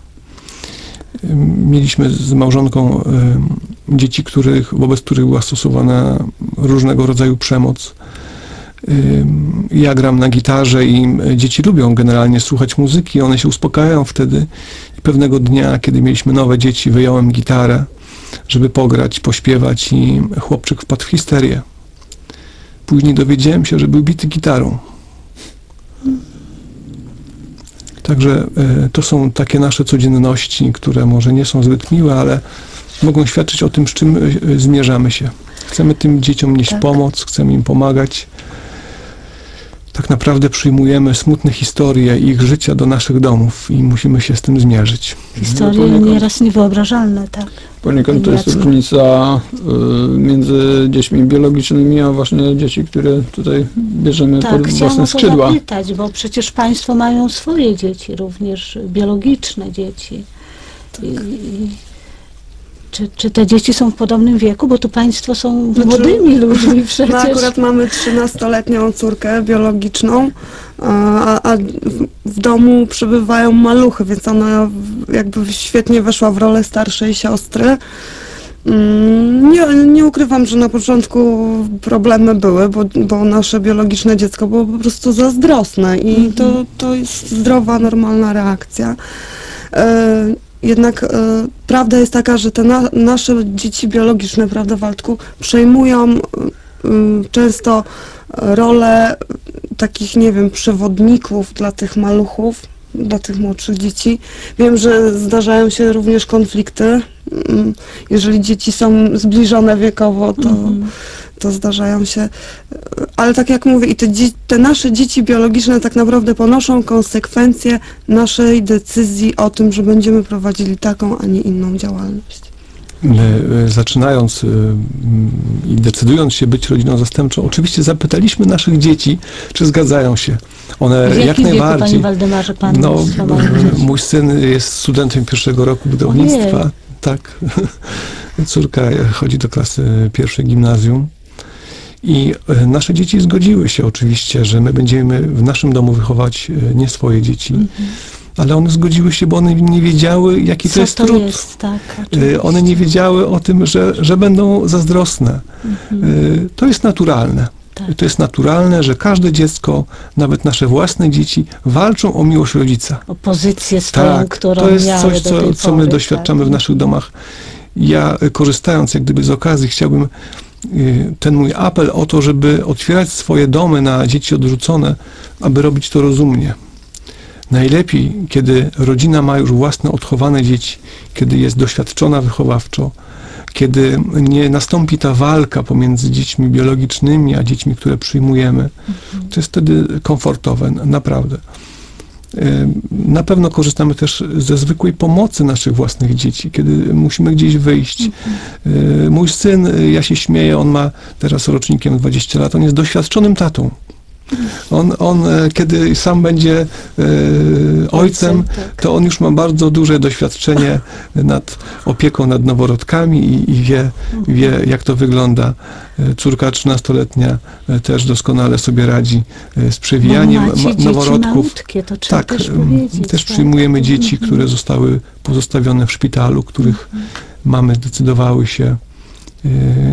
Ym, Mieliśmy z małżonką ym, dzieci, których, wobec których była stosowana różnego rodzaju przemoc. Ym, Ja gram na gitarze i y, dzieci lubią generalnie słuchać muzyki, one się uspokajają wtedy. I pewnego dnia, kiedy mieliśmy nowe dzieci, wyjąłem gitarę, żeby pograć, pośpiewać i chłopczyk wpadł w histerię. Później dowiedziałem się, że był bity gitarą. Także y, to są takie nasze codzienności, które może nie są zbyt miłe, ale mogą świadczyć o tym, z czym y, y, zmierzamy się. Chcemy tym dzieciom nieść Tak. pomoc, chcemy im pomagać. Tak naprawdę przyjmujemy smutne historie ich życia do naszych domów i musimy się z tym zmierzyć. Historie No, poniekąd- nieraz niewyobrażalne, tak. Poniekąd to jest Jacek. różnica y, między dziećmi biologicznymi, a właśnie dzieci, które tutaj bierzemy Tak, pod chciałam własne o to skrzydła. zapytać, bo przecież Państwo mają swoje dzieci, również biologiczne dzieci. I, i, czy, czy te dzieci są w podobnym wieku? Bo tu Państwo są Znaczy, młodymi ludźmi przecież. My akurat mamy trzynastoletnią córkę biologiczną, a, a w, w domu przebywają maluchy, więc ona w- jakby świetnie weszła w rolę starszej siostry. Mm, Nie, nie ukrywam, że na początku problemy były, bo, bo nasze biologiczne dziecko było po prostu zazdrosne i to, to jest zdrowa, normalna reakcja. E, Jednak e, prawda jest taka, że te na, nasze dzieci biologiczne, prawda, Waldku, przejmują e, m, często rolę takich, nie wiem, przewodników dla tych maluchów, dla tych młodszych dzieci. Wiem, że zdarzają się również konflikty. Mm, Jeżeli dzieci są zbliżone wiekowo, to, Mhm. to zdarzają się. Ale tak jak mówię, i te, dzie- te nasze dzieci biologiczne tak naprawdę ponoszą konsekwencje naszej decyzji o tym, że będziemy prowadzili taką, a nie inną działalność. My y, zaczynając y, mm, i decydując się być rodziną zastępczą, oczywiście zapytaliśmy naszych dzieci, czy zgadzają się. One W jak jakim wieku, Panie najbardziej. Waldemarze, Pan No, z dwoma y, dziećmi? mój syn jest studentem pierwszego roku budownictwa. Ojej. Tak. Córka chodzi do klasy pierwszej gimnazjum. I y, nasze dzieci zgodziły się oczywiście, że my będziemy w naszym domu wychować y, nie swoje dzieci, ale one zgodziły się, bo one nie wiedziały, jaki to Co jest to trud. jest, tak, Y, oczywiście. One nie wiedziały o tym, że, że będą zazdrosne. Y, To jest naturalne. Tak. To jest naturalne, że każde dziecko, nawet nasze własne dzieci, walczą o miłość rodzica. O pozycję swoją, Tak, którą to jest miały coś, do co, tej co my pory, doświadczamy tak. w naszych domach. Ja, y, korzystając jak gdyby z okazji, chciałbym y, ten mój apel o to, żeby otwierać swoje domy na dzieci odrzucone, aby robić to rozumnie. Najlepiej, kiedy rodzina ma już własne odchowane dzieci, kiedy jest doświadczona wychowawczo, kiedy nie nastąpi ta walka pomiędzy dziećmi biologicznymi, a dziećmi, które przyjmujemy. To jest wtedy komfortowe, naprawdę. Na pewno korzystamy też ze zwykłej pomocy naszych własnych dzieci, kiedy musimy gdzieś wyjść. Mój syn, ja się śmieję, on ma teraz rocznikiem dwadzieścia lat, on jest doświadczonym tatą. On, on kiedy sam będzie e, ojcem, to on już ma bardzo duże doświadczenie nad opieką nad noworodkami i, i wie, wie, jak to wygląda. Córka trzynastoletnia też doskonale sobie radzi z przewijaniem Bo macie noworodków. Malutkie, to trzeba Tak, też powiedzieć. też tak. przyjmujemy dzieci, Mhm. które zostały pozostawione w szpitalu, których mamy zdecydowały się y,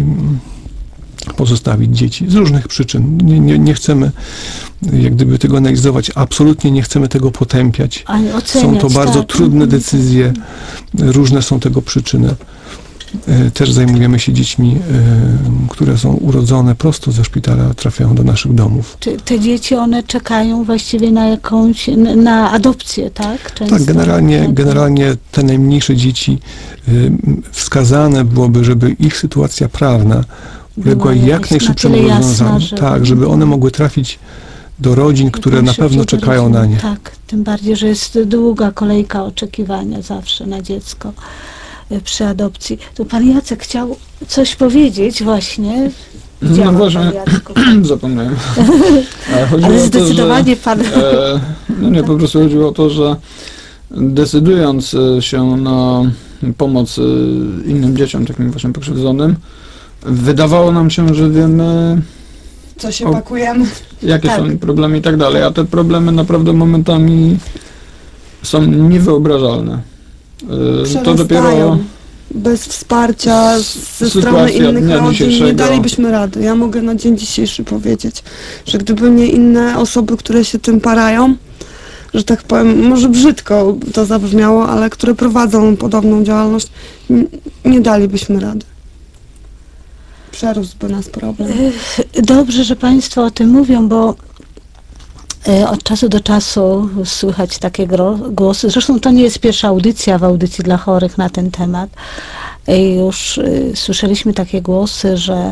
pozostawić dzieci z różnych przyczyn. Nie, nie, nie chcemy jak gdyby tego analizować, absolutnie nie chcemy tego potępiać. Ale Są oceniać, to bardzo tak. trudne Mhm. decyzje, różne są tego przyczyny. E, Też zajmujemy się dziećmi, e, które są urodzone prosto ze szpitala, trafiają do naszych domów. Czy te dzieci, one czekają właściwie na jakąś, na- na adopcję, tak? Często. Tak, generalnie, Tak. generalnie te najmniejsze dzieci y, wskazane byłoby, żeby ich sytuacja prawna uległa Była jak jakaś najszybszemu na tyle jasna, rozwiązaniu. żeby- Tak, żeby one mogły trafić do rodzin, które Jak na pewno najszybciej do czekają rodziny. na nie. Tak, tym bardziej, że jest długa kolejka oczekiwania zawsze na dziecko y, przy adopcji. Tu pan Jacek chciał coś powiedzieć właśnie. No Widziałam, właśnie, pan Jacku. zapomniałem. Ale, chodziło Ale o to, zdecydowanie że, pan... e, no nie, po prostu chodziło o to, że decydując e, się na pomoc e, innym dzieciom, takim właśnie pokrzywdzonym, wydawało nam się, że wiemy, Co się O. pakujemy? jakie Tak. są problemy i tak dalej, a te problemy naprawdę momentami są niewyobrażalne. E, To Przerastają. dopiero Bez wsparcia ze strony Sytuacja innych dnia rodzin nie dzisiejszego. dalibyśmy rady. Ja mogę na dzień dzisiejszy powiedzieć, że gdyby nie inne osoby, które się tym parają, że tak powiem, może brzydko to zabrzmiało, ale które prowadzą podobną działalność, n- nie dalibyśmy rady. Przerósłby nas problem. Dobrze, że państwo o tym mówią, bo e, od czasu do czasu słychać takie gro- głosy. Zresztą to nie jest pierwsza audycja w audycji dla chorych na ten temat. E, Już e, słyszeliśmy takie głosy, że e,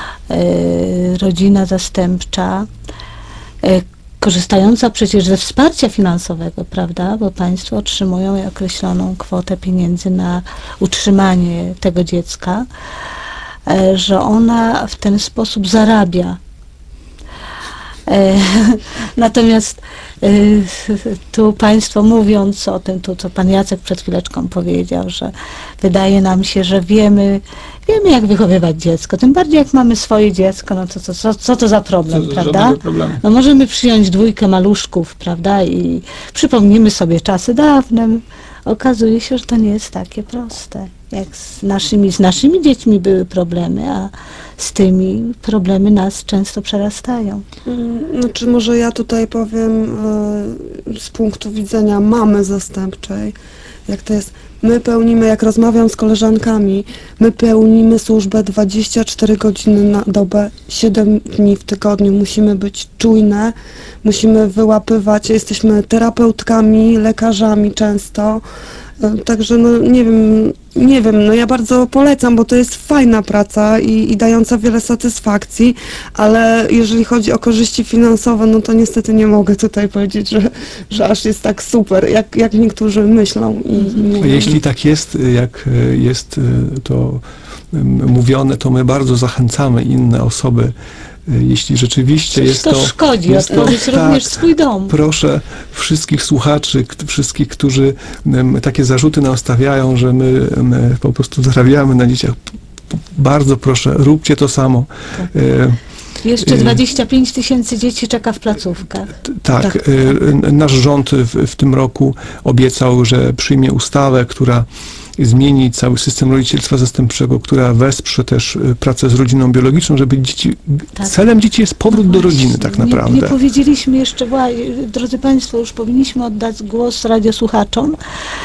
rodzina zastępcza, e, korzystająca przecież ze wsparcia finansowego, prawda, bo państwo otrzymują określoną kwotę pieniędzy na utrzymanie tego dziecka, e, że ona w ten sposób zarabia. E, Natomiast e, tu państwo mówiąc o tym, tu co pan Jacek przed chwileczką powiedział, że wydaje nam się, że wiemy, wiemy jak wychowywać dziecko, tym bardziej jak mamy swoje dziecko, no to co, co, co to za problem, co, prawda? żadnego problemu. No możemy przyjąć dwójkę maluszków, prawda, i przypomnimy sobie czasy dawne. Okazuje się, że to nie jest takie proste. Jak z naszymi, z naszymi dziećmi były problemy, a z tymi problemy nas często przerastają. Mm, Znaczy może ja tutaj powiem e, z punktu widzenia mamy zastępczej, jak to jest. My pełnimy, jak rozmawiam z koleżankami, my pełnimy służbę dwadzieścia cztery godziny na dobę, siedem dni w tygodniu. Musimy być czujne, musimy wyłapywać, jesteśmy terapeutkami, lekarzami często. E, Także no nie wiem, nie wiem, no ja bardzo polecam, bo to jest fajna praca i, i dająca wiele satysfakcji, ale jeżeli chodzi o korzyści finansowe, no to niestety nie mogę tutaj powiedzieć, że, że aż jest tak super, jak, jak niektórzy myślą. I, i mówią. Jeśli tak jest, jak e, jest e, to m, mówione, to my bardzo zachęcamy inne osoby. E, Jeśli rzeczywiście Coś jest to, to... szkodzi, jest to- otworzyć tak. również swój dom. Proszę wszystkich słuchaczy, k- wszystkich, którzy em, takie zarzuty nam stawiają, że my em, po prostu zarabiamy na dzieciach, p- p- bardzo proszę, róbcie to samo. Tak. E, Jeszcze y- dwadzieścia pięć tysięcy dzieci czeka w placówkach. t- tak, Tak. e, n- nasz rząd w, w tym roku obiecał, że przyjmie ustawę, która zmieni cały system rodzicielstwa zastępczego, która wesprze też e, pracę z rodziną biologiczną, żeby dzieci, Tak. celem dzieci jest powrót do rodziny Właśnie, tak nie- naprawdę. Nie, powiedzieliśmy jeszcze, wła- drodzy Państwo, już powinniśmy oddać głos radiosłuchaczom.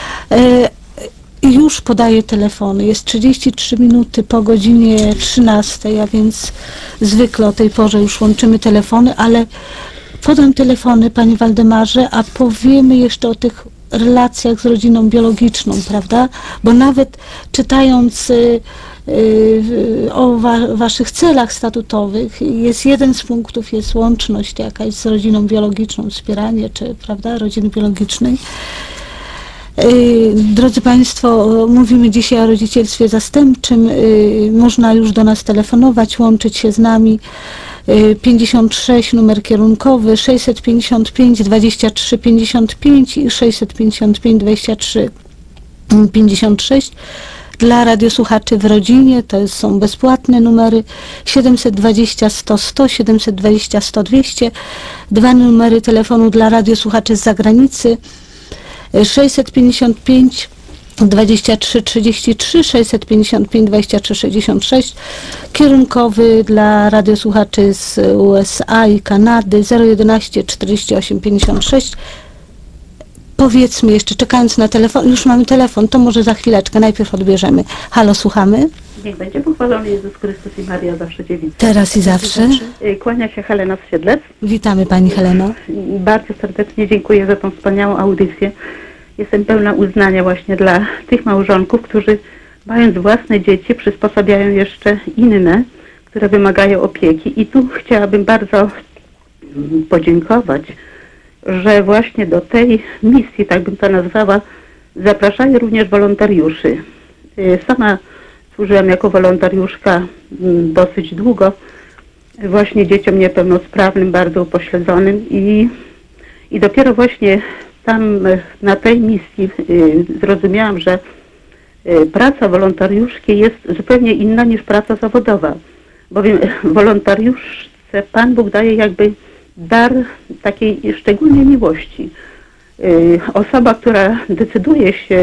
E, już podaję telefony. Jest trzydzieści trzy minuty po godzinie trzynastej, a więc zwykle o tej porze już łączymy telefony, ale podam telefony, panie Waldemarze, a powiemy jeszcze o tych relacjach z rodziną biologiczną, prawda? Bo nawet czytając y, y, o wa waszych celach statutowych, jest jeden z punktów, jest łączność jakaś z rodziną biologiczną, wspieranie, czy, prawda, rodziny biologicznej. Drodzy Państwo, mówimy dzisiaj o rodzicielstwie zastępczym. Można już do nas telefonować, łączyć się z nami. pięćdziesiąt sześć numer kierunkowy, sześćset pięćdziesiąt pięć dwadzieścia trzy pięćdziesiąt pięć i sześćset pięćdziesiąt pięć dwadzieścia trzy pięćdziesiąt sześć. Dla radiosłuchaczy w rodzinie to są bezpłatne numery siedemset dwadzieścia sto sto, siedemset dwadzieścia sto dwieście. Dwa numery telefonu dla radiosłuchaczy z zagranicy sześćset pięćdziesiąt pięć dwadzieścia trzy trzydzieści trzy, sześćset pięćdziesiąt pięć dwadzieścia trzy sześćdziesiąt sześć, kierunkowy dla radiosłuchaczy z U S A i Kanady zero jedenaście czterdzieści osiem pięćdziesiąt sześć. Powiedzmy jeszcze, czekając na telefon, już mamy telefon, to może za chwileczkę, najpierw odbierzemy. Halo, słuchamy? Niech będzie pochwalony Jezus Chrystus i Maria zawsze dziewica. Teraz i zawsze. Kłania się Helena z Siedlec. Witamy Pani Heleno. Bardzo serdecznie dziękuję za tą wspaniałą audycję. Jestem pełna uznania właśnie dla tych małżonków, którzy mając własne dzieci przysposabiają jeszcze inne, które wymagają opieki. I tu chciałabym bardzo podziękować, że właśnie do tej misji, tak bym to nazwała, zapraszają również wolontariuszy. Sama służyłam jako wolontariuszka dosyć długo, właśnie dzieciom niepełnosprawnym, bardzo upośledzonym i, i dopiero właśnie tam na tej misji zrozumiałam, że praca wolontariuszki jest zupełnie inna niż praca zawodowa, bowiem wolontariuszce Pan Bóg daje jakby dar takiej szczególnej miłości. Osoba, która decyduje się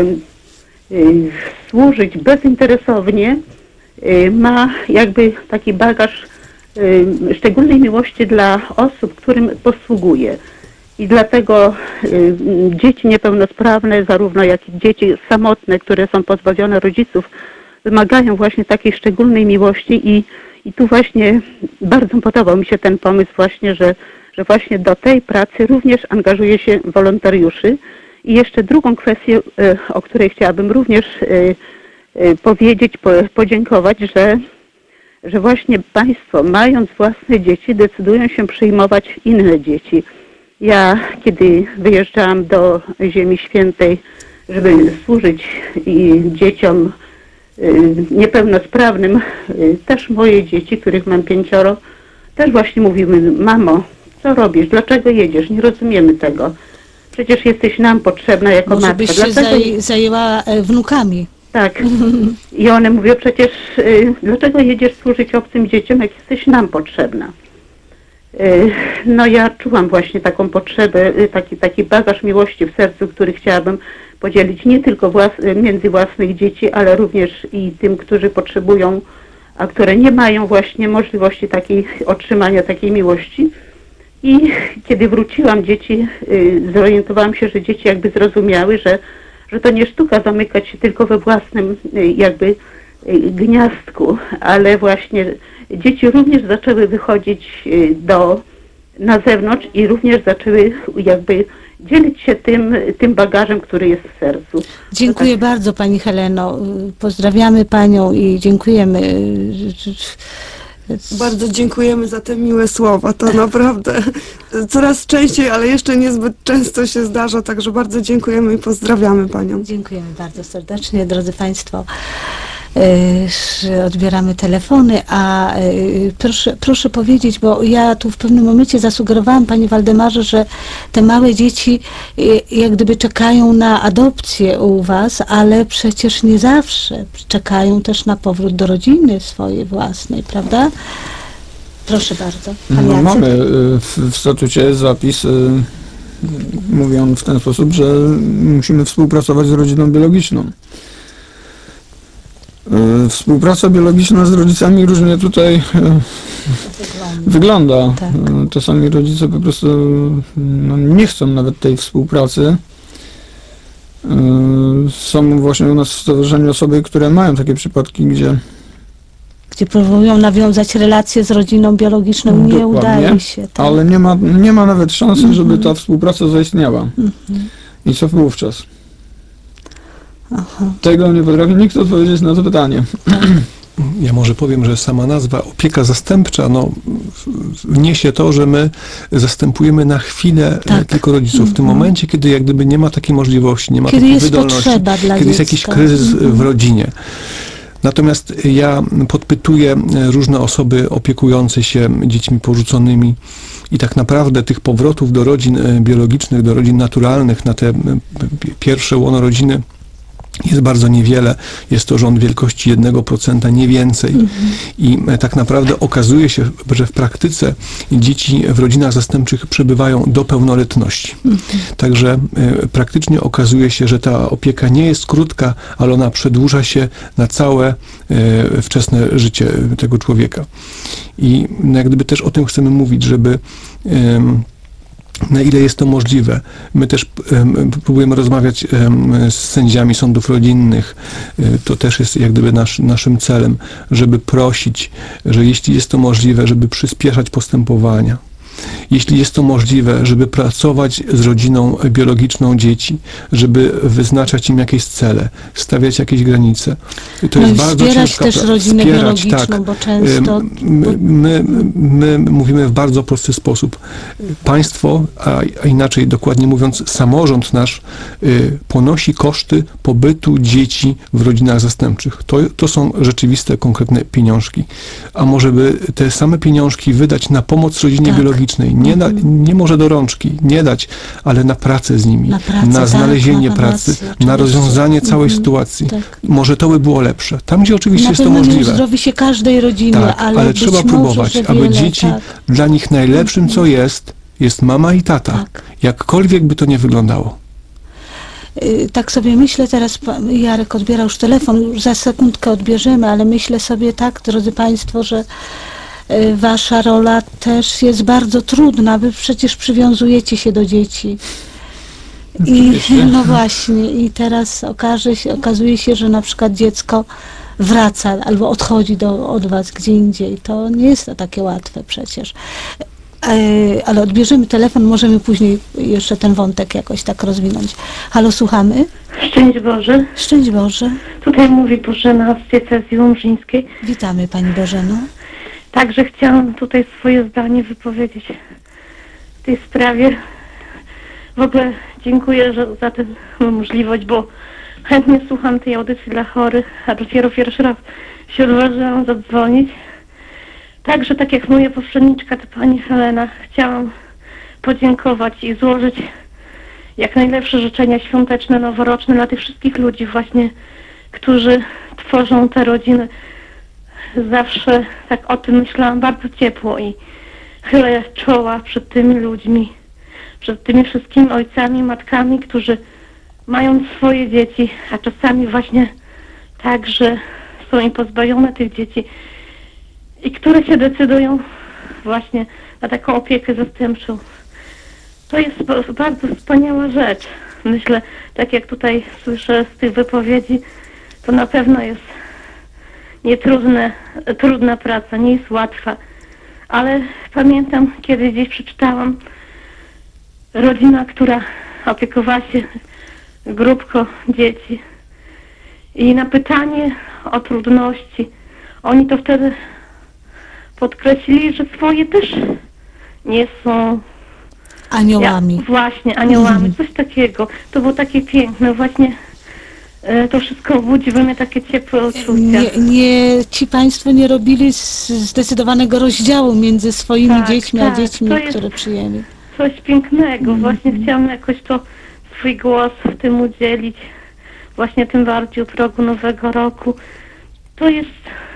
służyć bezinteresownie, ma jakby taki bagaż szczególnej miłości dla osób, którym posługuje. I dlatego dzieci niepełnosprawne, zarówno jak i dzieci samotne, które są pozbawione rodziców, wymagają właśnie takiej szczególnej miłości i, i tu właśnie bardzo podobał mi się ten pomysł właśnie, że, że właśnie do tej pracy również angażuje się wolontariuszy. I jeszcze drugą kwestię, o której chciałabym również powiedzieć, podziękować, że, że właśnie Państwo, mając własne dzieci, decydują się przyjmować inne dzieci. Ja, kiedy wyjeżdżałam do Ziemi Świętej, żeby służyć i dzieciom niepełnosprawnym, też moje dzieci, których mam pięcioro, też właśnie mówiły: mamo, co robisz, dlaczego jedziesz, nie rozumiemy tego. Przecież jesteś nam potrzebna jako Może matka. byś się Dlaczego... zaj wnukami. wnukami. Tak. I one mówią: przecież y, dlaczego jedziesz służyć obcym dzieciom, jak jesteś nam potrzebna? Y, no ja czułam właśnie taką potrzebę, y, taki, taki bagaż miłości w sercu, który chciałabym podzielić nie tylko włas między własnych dzieci, ale również i tym, którzy potrzebują, a które nie mają właśnie możliwości takiej otrzymania takiej miłości. I kiedy wróciłam, dzieci, y, zorientowałam się, że dzieci jakby zrozumiały, że, że to nie sztuka zamykać się tylko we własnym y, jakby y, gniazdku, ale właśnie dzieci również zaczęły wychodzić y, do, na zewnątrz i również zaczęły jakby dzielić się tym, tym bagażem, który jest w sercu. Dziękuję tak. bardzo Pani Heleno. Pozdrawiamy Panią i dziękujemy. Bardzo dziękujemy za te miłe słowa. To naprawdę coraz częściej, ale jeszcze niezbyt często się zdarza, także bardzo dziękujemy i pozdrawiamy Panią. Dziękujemy bardzo serdecznie, drodzy Państwo. Odbieramy telefony, a proszę, proszę powiedzieć, bo ja tu w pewnym momencie zasugerowałam Panie Waldemarze, że te małe dzieci jak gdyby czekają na adopcję u Was, ale przecież nie zawsze czekają też na powrót do rodziny swojej własnej, prawda? Proszę bardzo. Pan No, Jacek. mamy w, w statucie zapis, y, mówi on w ten sposób, że musimy współpracować z rodziną biologiczną. Y, Współpraca biologiczna z rodzicami różnie tutaj y, wygląda. Tak. Y, Czasami rodzice po prostu no, nie chcą nawet tej współpracy. Y, Są właśnie u nas w stowarzyszeniu osoby, które mają takie przypadki, gdzie gdzie próbują nawiązać relacje z rodziną biologiczną, nie Dokładnie, udaje się. Tak? ale nie ma, nie ma nawet szansy, żeby ta współpraca zaistniała. Mhm. I co wówczas? Aha. Tego nie potrafi nikt odpowiedzieć na to pytanie. Ja może powiem, że sama nazwa opieka zastępcza no, niesie to, że my zastępujemy na chwilę Tak. tylko rodziców. W tym Mhm. momencie, kiedy jak gdyby nie ma takiej możliwości, nie ma Kiedy takiej jest wydolności, potrzeba dla kiedy jest dziecka. jakiś kryzys Mhm. w rodzinie. Natomiast ja podpytuję różne osoby opiekujące się dziećmi porzuconymi i tak naprawdę tych powrotów do rodzin biologicznych, do rodzin naturalnych, na te pierwsze łono rodziny jest bardzo niewiele. Jest to rząd wielkości jednego procenta, nie więcej. Mhm. I tak naprawdę okazuje się, że w praktyce dzieci w rodzinach zastępczych przebywają do pełnoletności. Mhm. Także y, praktycznie okazuje się, że ta opieka nie jest krótka, ale ona przedłuża się na całe y, wczesne życie tego człowieka. I no, jak gdyby też o tym chcemy mówić, żeby ym, na ile jest to możliwe. My też um, próbujemy rozmawiać um, z sędziami sądów rodzinnych. Y, to też jest jak gdyby nasz, naszym celem, żeby prosić, że jeśli jest to możliwe, żeby przyspieszać postępowania. Jeśli jest to możliwe, żeby pracować z rodziną biologiczną dzieci, żeby wyznaczać im jakieś cele, stawiać jakieś granice. To No jest i bardzo wspierać ciężka też praca. rodzinę Wspierać, biologiczną, tak. bo często... My, my, my mówimy w bardzo prosty sposób. Państwo, a, a inaczej dokładnie mówiąc samorząd nasz, y, ponosi koszty pobytu dzieci w rodzinach zastępczych. To, to są rzeczywiste, konkretne pieniążki. A może by te same pieniążki wydać na pomoc rodzinie Tak. biologicznej, nie, na, nie może do rączki, nie dać, ale na pracę z nimi, Na pracę, na tak, znalezienie na pracy, pracę, na oczywiście. rozwiązanie całej Mhm. sytuacji. Tak. Może to by było lepsze. Tam, gdzie oczywiście Na jest to pewno nie możliwe. uzdrowi się każdej rodzinie, Tak, ale, ale być trzeba może, próbować, że aby wiele, dzieci, tak, dla nich najlepszym, co jest, jest mama i tata. tak. Jakkolwiek by to nie wyglądało. Y, Tak sobie myślę, teraz pan Jarek odbiera już telefon, już za sekundkę odbierzemy, ale myślę sobie tak, drodzy Państwo, że y, wasza rola też jest bardzo trudna. Wy przecież przywiązujecie się do dzieci. I Oczywiście. no właśnie, i teraz okaże się, okazuje się, że na przykład dziecko wraca albo odchodzi do, od was gdzie indziej. To nie jest to takie łatwe przecież. E, Ale odbierzemy telefon, możemy później jeszcze ten wątek jakoś tak rozwinąć. Halo, słuchamy? Szczęść Boże. Szczęść Boże. Tutaj mówi Bożena z diecezji łomżyńskiej. Witamy Pani Bożeno. Także chciałam tutaj swoje zdanie wypowiedzieć w tej sprawie. W ogóle dziękuję że, za tę możliwość, bo chętnie słucham tej audycji dla chorych, a dopiero pierwszy raz się odważyłam zadzwonić. Także tak jak moja poprzedniczka, to Pani Helena, chciałam podziękować i złożyć jak najlepsze życzenia świąteczne, noworoczne dla tych wszystkich ludzi właśnie, którzy tworzą te rodziny. Zawsze tak o tym myślałam bardzo ciepło i chylę czoła przed tymi ludźmi, przed tymi wszystkimi ojcami, matkami, którzy mają swoje dzieci, a czasami właśnie tak, że są im pozbawione tych dzieci i które się decydują właśnie na taką opiekę zastępczą. To jest ba- bardzo wspaniała rzecz. Myślę, tak jak tutaj słyszę z tych wypowiedzi, to na pewno jest nietrudne, trudna praca, nie jest łatwa. Ale pamiętam, kiedy gdzieś przeczytałam, rodzina, która opiekowała się grupką dzieci i na pytanie o trudności, oni to wtedy podkreślili, że swoje też nie są Aniołami. ja, właśnie, aniołami, Mhm. coś takiego. To było takie piękne, właśnie e, to wszystko budzi we mnie takie ciepłe uczucia. Nie, nie, ci Państwo nie robili z- zdecydowanego rozdziału między swoimi Tak, dziećmi, tak, a dziećmi, to jest- które przyjęli. Coś pięknego, Mhm. właśnie chciałam jakoś to swój głos w tym udzielić, właśnie tym bardziej u progu nowego roku. To jest,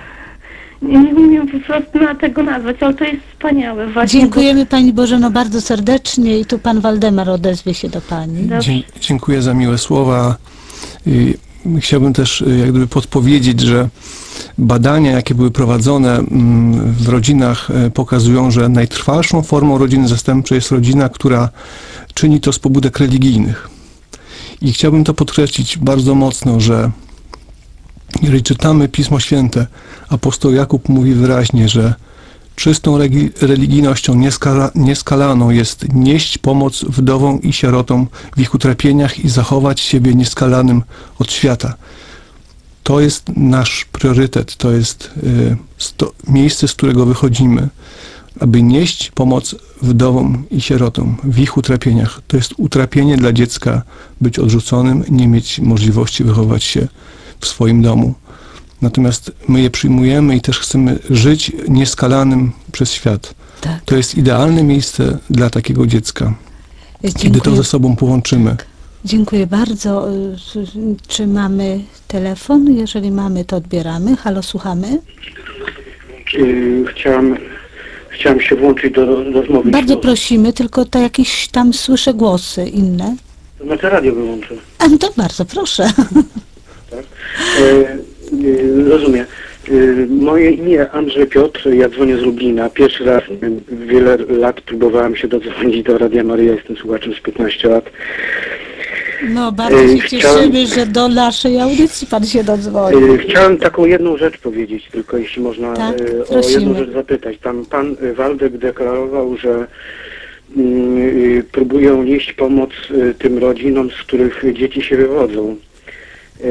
nie, nie umiem po prostu na tego nazwać, ale to jest wspaniałe właśnie. Dziękujemy Pani Bożeno bardzo serdecznie i tu Pan Waldemar odezwie się do Pani. Dobrze. Dzie- dziękuję za miłe słowa. I chciałbym też y, jak gdyby podpowiedzieć, że badania, jakie były prowadzone mm, w rodzinach, y, pokazują, że najtrwalszą formą rodziny zastępczej jest rodzina, która czyni to z pobudek religijnych. I chciałbym to podkreślić bardzo mocno, że Jeżeli czytamy Pismo Święte, apostoł Jakub mówi wyraźnie, że czystą regi- religijnością nieskala- nieskalaną jest nieść pomoc wdowom i sierotom w ich utrapieniach i zachować siebie nieskalanym od świata. To jest nasz priorytet, to jest y, sto, miejsce, z którego wychodzimy, aby nieść pomoc wdowom i sierotom w ich utrapieniach. To jest utrapienie dla dziecka być odrzuconym, nie mieć możliwości wychować się w swoim domu. Natomiast my je przyjmujemy i też chcemy żyć nieskalanym przez świat. Tak. To jest idealne miejsce dla takiego dziecka, Dziękuję. kiedy to ze sobą połączymy. Dziękuję bardzo. Czy mamy telefon? Jeżeli mamy, to odbieramy. Halo, słuchamy. Yy, Chciałam, chciałam się włączyć do ro- rozmowy. Bardzo Bo- prosimy, tylko to jakieś tam słyszę głosy inne. To znaczy radio wyłączę. A no to bardzo proszę. Tak? E, e, rozumiem. E, moje imię Andrzej Piotr, ja dzwonię z Lublina. Pierwszy raz, nie wiem, wiele lat próbowałem się dodzwonić do Radia Maryja, jestem słuchaczem z piętnaście lat. No, bardzo Ej, się chciałem- cieszymy, że do naszej audycji pan się dodzwoni. E, Chciałem taką jedną rzecz powiedzieć, tylko jeśli można Tak, e, o prosimy. jedną rzecz zapytać. Tam pan e, Waldek deklarował, że mm, e, próbują nieść pomoc e, tym rodzinom, z których dzieci się wywodzą. E,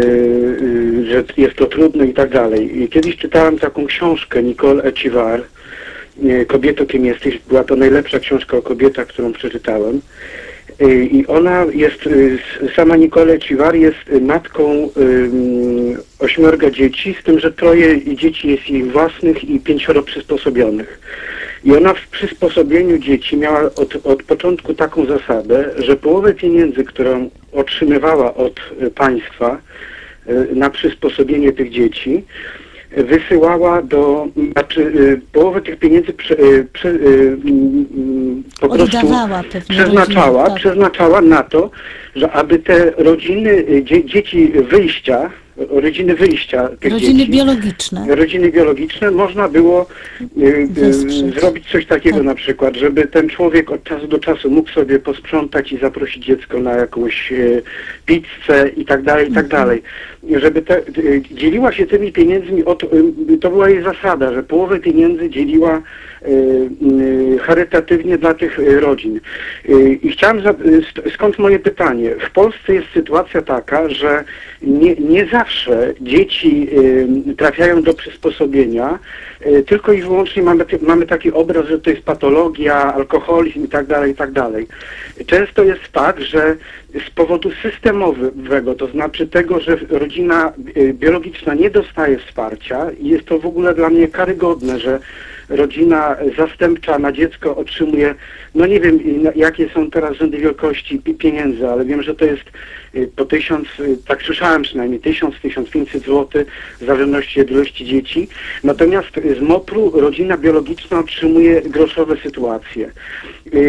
e, że jest to trudne i tak dalej. I kiedyś czytałem taką książkę Nicole Echivar, e, Kobieto, kim jesteś. Była to najlepsza książka o kobietach, którą przeczytałem. E, I ona jest, e, s- sama Nicole Echivar jest e, matką ym, ośmiorga dzieci, z tym, że troje dzieci jest jej własnych i pięcioro przysposobionych. I ona w przysposobieniu dzieci miała od, od początku taką zasadę, że połowę pieniędzy, którą otrzymywała od e, państwa e, na przysposobienie tych dzieci, e, wysyłała do, znaczy e, połowę tych pieniędzy prze, e, prze, e, mm, mm, po prostu Oddawała pewnie przeznaczała, rodzinie, tak. przeznaczała na to, że aby te rodziny, e, dzie, dzieci wyjścia, rodziny wyjścia tych Rodziny dzieci, biologiczne. rodziny biologiczne, można było y, y, Wesprzeć. zrobić coś takiego Tak. na przykład, żeby ten człowiek od czasu do czasu mógł sobie posprzątać i zaprosić dziecko na jakąś y, pizzę i tak dalej, i tak dalej. I żeby te, y, dzieliła się tymi pieniędzmi, od, y, to była jej zasada, że połowę pieniędzy dzieliła y, y, charytatywnie dla tych y, rodzin. Y, I chciałem, za, y, st- skąd moje pytanie? W Polsce jest sytuacja taka, że nie, nie zawsze dzieci y, trafiają do przysposobienia, y, tylko i wyłącznie mamy, ty- mamy taki obraz, że to jest patologia, alkoholizm i tak dalej, i tak dalej. Często jest tak, że z powodu systemowego, to znaczy tego, że rodzina y, biologiczna nie dostaje wsparcia i jest to w ogóle dla mnie karygodne, że rodzina zastępcza na dziecko otrzymuje, no nie wiem i- jakie są teraz rzędy wielkości pi- pieniędzy, ale wiem, że to jest y, po tysiąc, y, tak słyszałem przynajmniej, tysiąc, tysiąc pięćset złotych w zależności od ilości dzieci. Natomiast z mopru rodzina biologiczna otrzymuje groszowe sytuacje. Y, y,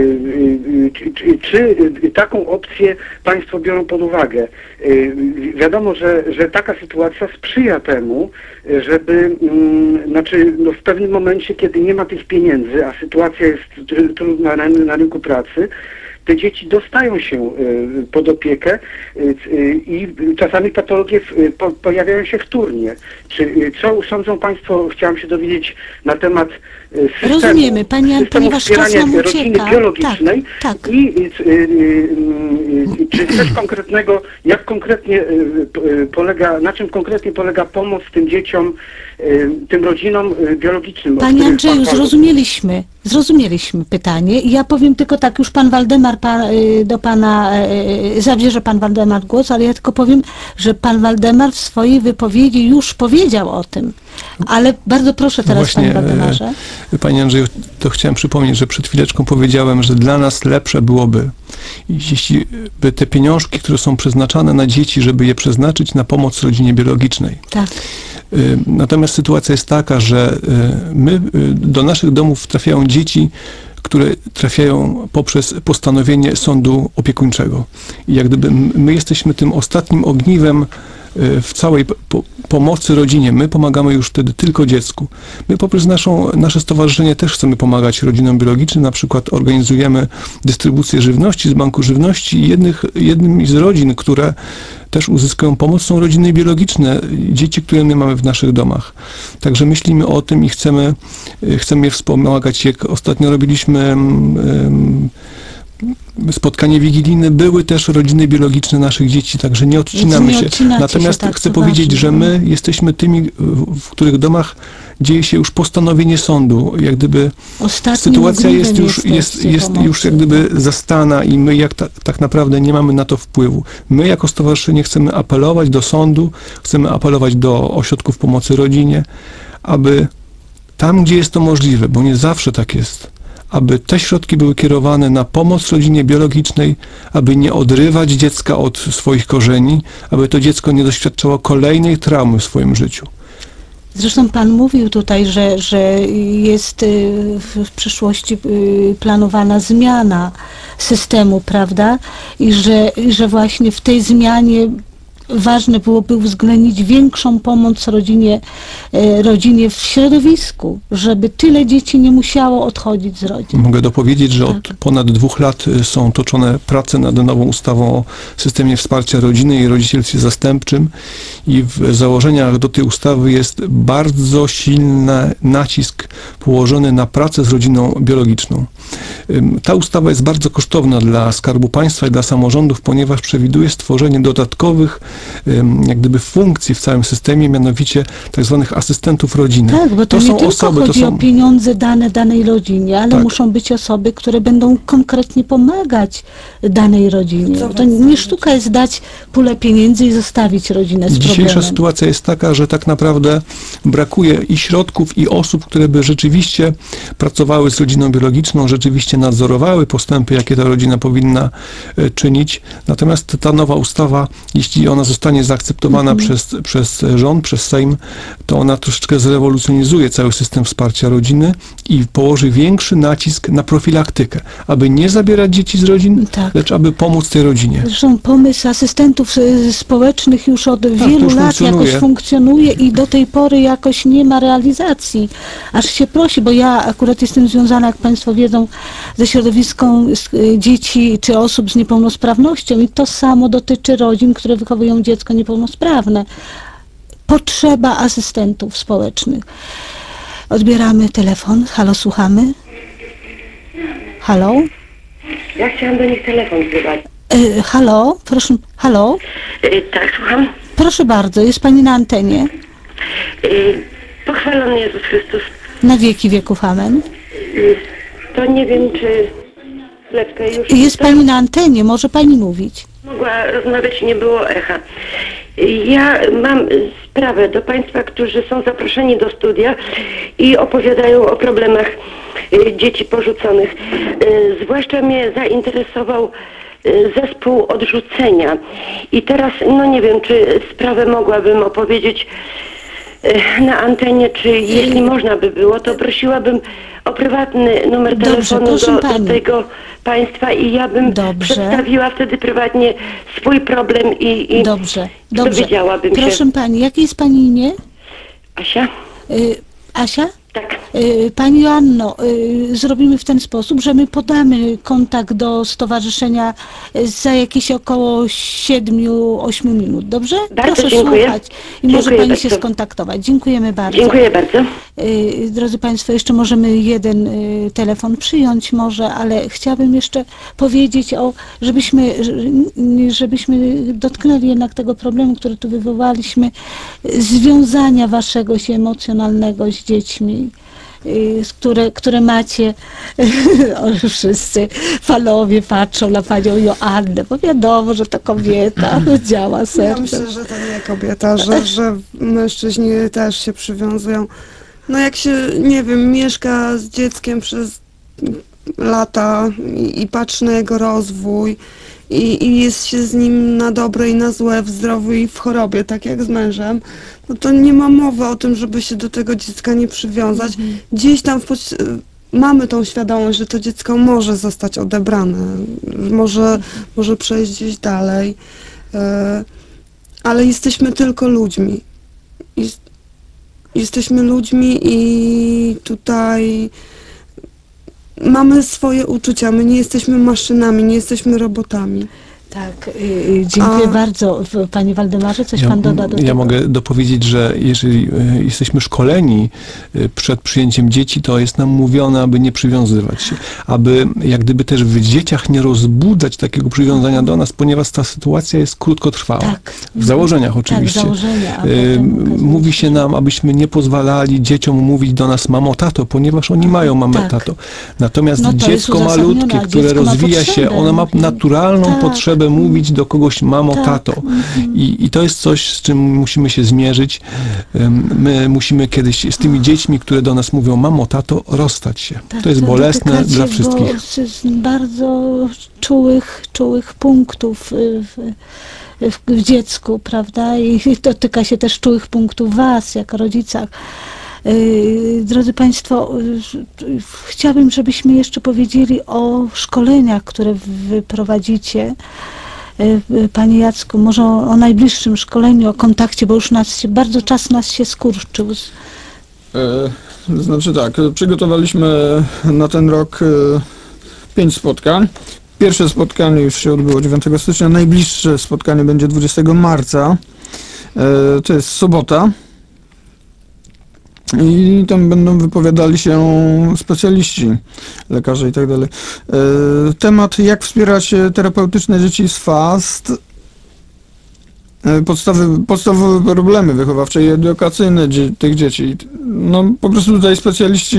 y, Czy, czy, czy y, taką opcję państwo biorą pod uwagę? Y, Wiadomo, że, że taka sytuacja sprzyja temu, y, żeby, mm, znaczy no w pewnym momencie, kiedy nie ma tych pieniędzy, a sytuacja jest tr- trudna na, na rynku pracy, te dzieci dostają się y, pod opiekę y, y, i czasami patologie w, y, po, pojawiają się wtórnie. Czy y, co sądzą państwo, chciałam się dowiedzieć na temat y, systemu, Rozumiemy, panie, systemu ponieważ czas wspierania nam rodziny ucieka. biologicznej Tak, tak. i y, y, y, y, czy coś konkretnego, jak konkretnie y, p- y, polega, na czym konkretnie polega pomoc tym dzieciom, y, tym rodzinom y, biologicznym? o Panie których Andrzeju, pan- pan- zrozumieliśmy, zrozumieliśmy pytanie i ja powiem tylko tak, już pan Waldemar pan, y, do pana, y, zabierze pan Waldemar głos, ale ja tylko powiem, że pan Waldemar w swojej wypowiedzi już powiedział o tym, ale bardzo proszę teraz, Właśnie, panie Waldemarze. e, Panie Andrzeju, to chciałem przypomnieć, że przed chwileczką powiedziałem, że dla nas lepsze byłoby, jeśli by te pieniążki, które są przeznaczane na dzieci, żeby je przeznaczyć na pomoc rodzinie biologicznej. Tak, Y, Natomiast sytuacja jest taka, że y, my, y, do naszych domów trafiają dzieci, które trafiają poprzez postanowienie sądu opiekuńczego. I jak gdyby m- my jesteśmy tym ostatnim ogniwem y, w całej po, pomocy rodzinie. My pomagamy już wtedy tylko dziecku. My poprzez naszą, nasze stowarzyszenie też chcemy pomagać rodzinom biologicznym. Na przykład organizujemy dystrybucję żywności z Banku Żywności i jednych, jednym z rodzin, które też uzyskują pomoc, są rodziny biologiczne, dzieci, które my mamy w naszych domach. Także myślimy o tym i chcemy, chcemy je wspomagać. Jak ostatnio robiliśmy um, spotkanie wigilijne, były też rodziny biologiczne naszych dzieci, także nie odcinamy Nie się. odcinacie Natomiast się, tak, chcę to powiedzieć, ważne. że my jesteśmy tymi, w których domach dzieje się już postanowienie sądu. Jak gdyby Ostatnim sytuacja jest ogniwem już, jest, jesteście jest pomocy. już jak gdyby zastana i my jak ta, tak naprawdę nie mamy na to wpływu. My jako stowarzyszenie chcemy apelować do sądu, chcemy apelować do ośrodków pomocy rodzinie, aby tam, gdzie jest to możliwe, bo nie zawsze tak jest, aby te środki były kierowane na pomoc rodzinie biologicznej, aby nie odrywać dziecka od swoich korzeni, aby to dziecko nie doświadczało kolejnej traumy w swoim życiu. Zresztą Pan mówił tutaj, że, że jest y, w przyszłości y, planowana zmiana systemu, prawda? I że, i że właśnie w tej zmianie ważne byłoby uwzględnić większą pomoc rodzinie, e, rodzinie w środowisku, żeby tyle dzieci nie musiało odchodzić z rodzin. Mogę dopowiedzieć, że od ponad dwóch lat y, są toczone prace nad nową ustawą o systemie wsparcia rodziny i rodzicielstwie zastępczym i w założeniach do tej ustawy jest bardzo silny nacisk położony na pracę z rodziną biologiczną. Ym, Ta ustawa jest bardzo kosztowna dla Skarbu Państwa i dla samorządów, ponieważ przewiduje stworzenie dodatkowych ym, jak gdyby funkcji w całym systemie, mianowicie tak zwanych asystentów rodziny. Tak, bo to, nie są tylko osoby, to chodzi są... o pieniądze dane danej rodzinie, ale Tak. muszą być osoby, które będą konkretnie pomagać danej rodzinie. Co To was nie zależy? sztuka jest dać pulę pieniędzy i zostawić rodzinę z Dzisiejsza problemem. sytuacja jest taka, że tak naprawdę brakuje i środków, i osób, które by rzeczywiście pracowały z rodziną biologiczną, rzeczywiście nadzorowały postępy, jakie ta rodzina powinna e, czynić. Natomiast ta nowa ustawa, jeśli ona zostanie zaakceptowana Mhm. przez, przez rząd, przez Sejm, to ona troszeczkę zrewolucjonizuje cały system wsparcia rodziny i położy większy nacisk na profilaktykę, aby nie zabierać dzieci z rodzin, Tak. lecz aby pomóc tej rodzinie. Zresztą pomysł asystentów y, społecznych już od to wielu już lat funkcjonuje. jakoś funkcjonuje i do tej pory jakoś nie ma realizacji. Aż się prosi, bo ja akurat jestem związana, jak Państwo wiedzą, ze środowiską y, dzieci czy osób z niepełnosprawnością i to samo dotyczy rodzin, które wychowują dziecko niepełnosprawne. Potrzeba asystentów społecznych. Odbieramy telefon. Halo, słuchamy. Halo? Ja chciałam do nich telefon wzywać. Y, halo? Proszę, halo? Y, tak, słucham. Proszę bardzo, jest Pani na antenie. Y, pochwalony Jezus Chrystus. Na wieki wieków, amen. Y, to nie wiem, czy chwileczkę już... Jest Pani na antenie, może Pani mówić. Mogła rozmawiać, nie było echa. Y, ja mam y, sprawę do Państwa, którzy są zaproszeni do studia i opowiadają o problemach y, dzieci porzuconych. Y, zwłaszcza mnie zainteresował y, zespół odrzucenia. I teraz, no nie wiem, czy sprawę mogłabym opowiedzieć y, na antenie, czy jeśli można by było, to prosiłabym o prywatny numer Dobrze, telefonu proszę do, pani. do tego państwa i ja bym Dobrze. przedstawiła wtedy prywatnie swój problem i, i Dobrze, dobrze. dowiedziałabym Proszę się. Pani, jakie jest Pani imię? Asia? Y, Asia? Tak. Y, Pani Joanno, y, zrobimy w ten sposób, że my podamy kontakt do stowarzyszenia y, za jakieś około siedmiu ośmiu minut, dobrze? Bardzo Proszę dziękuję. słuchać i może Dziękuję Pani się bardzo. skontaktować. Dziękujemy bardzo. Dziękuję bardzo. Y, Drodzy Państwo, jeszcze możemy jeden y, telefon przyjąć może, ale chciałabym jeszcze powiedzieć o, żebyśmy, że- żebyśmy dotknęli jednak tego problemu, który tu wywołaliśmy, y, związania Waszego się emocjonalnego z dziećmi, y, z które, które macie. O, wszyscy falowie patrzą na Panią Joannę, bo wiadomo, że to kobieta, działa Ja serce. myślę, że to nie kobieta, że, że mężczyźni też się przywiązują. No jak się, nie wiem, mieszka z dzieckiem przez lata i, i patrzy na jego rozwój i, i jest się z nim na dobre i na złe, w zdrowiu i w chorobie, tak jak z mężem, no to nie ma mowy o tym, żeby się do tego dziecka nie przywiązać. Gdzieś tam w poś- mamy tą świadomość, że to dziecko może zostać odebrane, może, może przejść gdzieś dalej, e, ale jesteśmy tylko ludźmi. jest, jesteśmy ludźmi i tutaj mamy swoje uczucia. My nie jesteśmy maszynami, nie jesteśmy robotami. Tak, y, dziękuję A- bardzo. W- Panie Waldemarze, coś Ja, pan doda do tego? ja mogę dopowiedzieć, że jeżeli y, jesteśmy szkoleni y, przed przyjęciem dzieci, to jest nam mówione, aby nie przywiązywać się, aby jak gdyby też w dzieciach nie rozbudzać takiego przywiązania do nas, ponieważ ta sytuacja jest krótkotrwała. Tak. W założeniach oczywiście. Tak, założenia. a Y, potem okazuje Mówi się nam, abyśmy nie pozwalali dzieciom mówić do nas mamo, tato, ponieważ oni mają mamę, Tak. tato. Natomiast No to jest dziecko uzasadnione, malutkie, a które dziecko ma rozwija się, potrzebę. ono ma naturalną Tak. potrzebę mówić do kogoś mamo, Tak. tato. I, I to jest coś, z czym musimy się zmierzyć. Ym, My musimy kiedyś z tymi dziećmi, które do nas mówią mamo, tato, rozstać się. Tak, To jest bolesne dotykacie, dla wszystkich. Bo z, z bardzo czułych, czułych punktów y, w, w, w dziecku, prawda? I dotyka się też czułych punktów was, jako rodzicach. Y, Drodzy Państwo, y, y, chciałabym, żebyśmy jeszcze powiedzieli o szkoleniach, które wy prowadzicie. Y, y, Panie Jacku, może o, o najbliższym szkoleniu, o kontakcie, bo już nas się, bardzo czas nas się skurczył. E, Znaczy tak, przygotowaliśmy na ten rok e, pięć spotkań. Pierwsze spotkanie już się odbyło dziewiątego stycznia, najbliższe spotkanie będzie dwudziestego marca. E, To jest sobota. I tam będą wypowiadali się specjaliści, lekarze i tak dalej. E, Temat, jak wspierać e, terapeutyczne dzieci z F A S T. E, Podstawy, podstawowe problemy wychowawcze i edukacyjne dzie tych dzieci. No po prostu tutaj specjaliści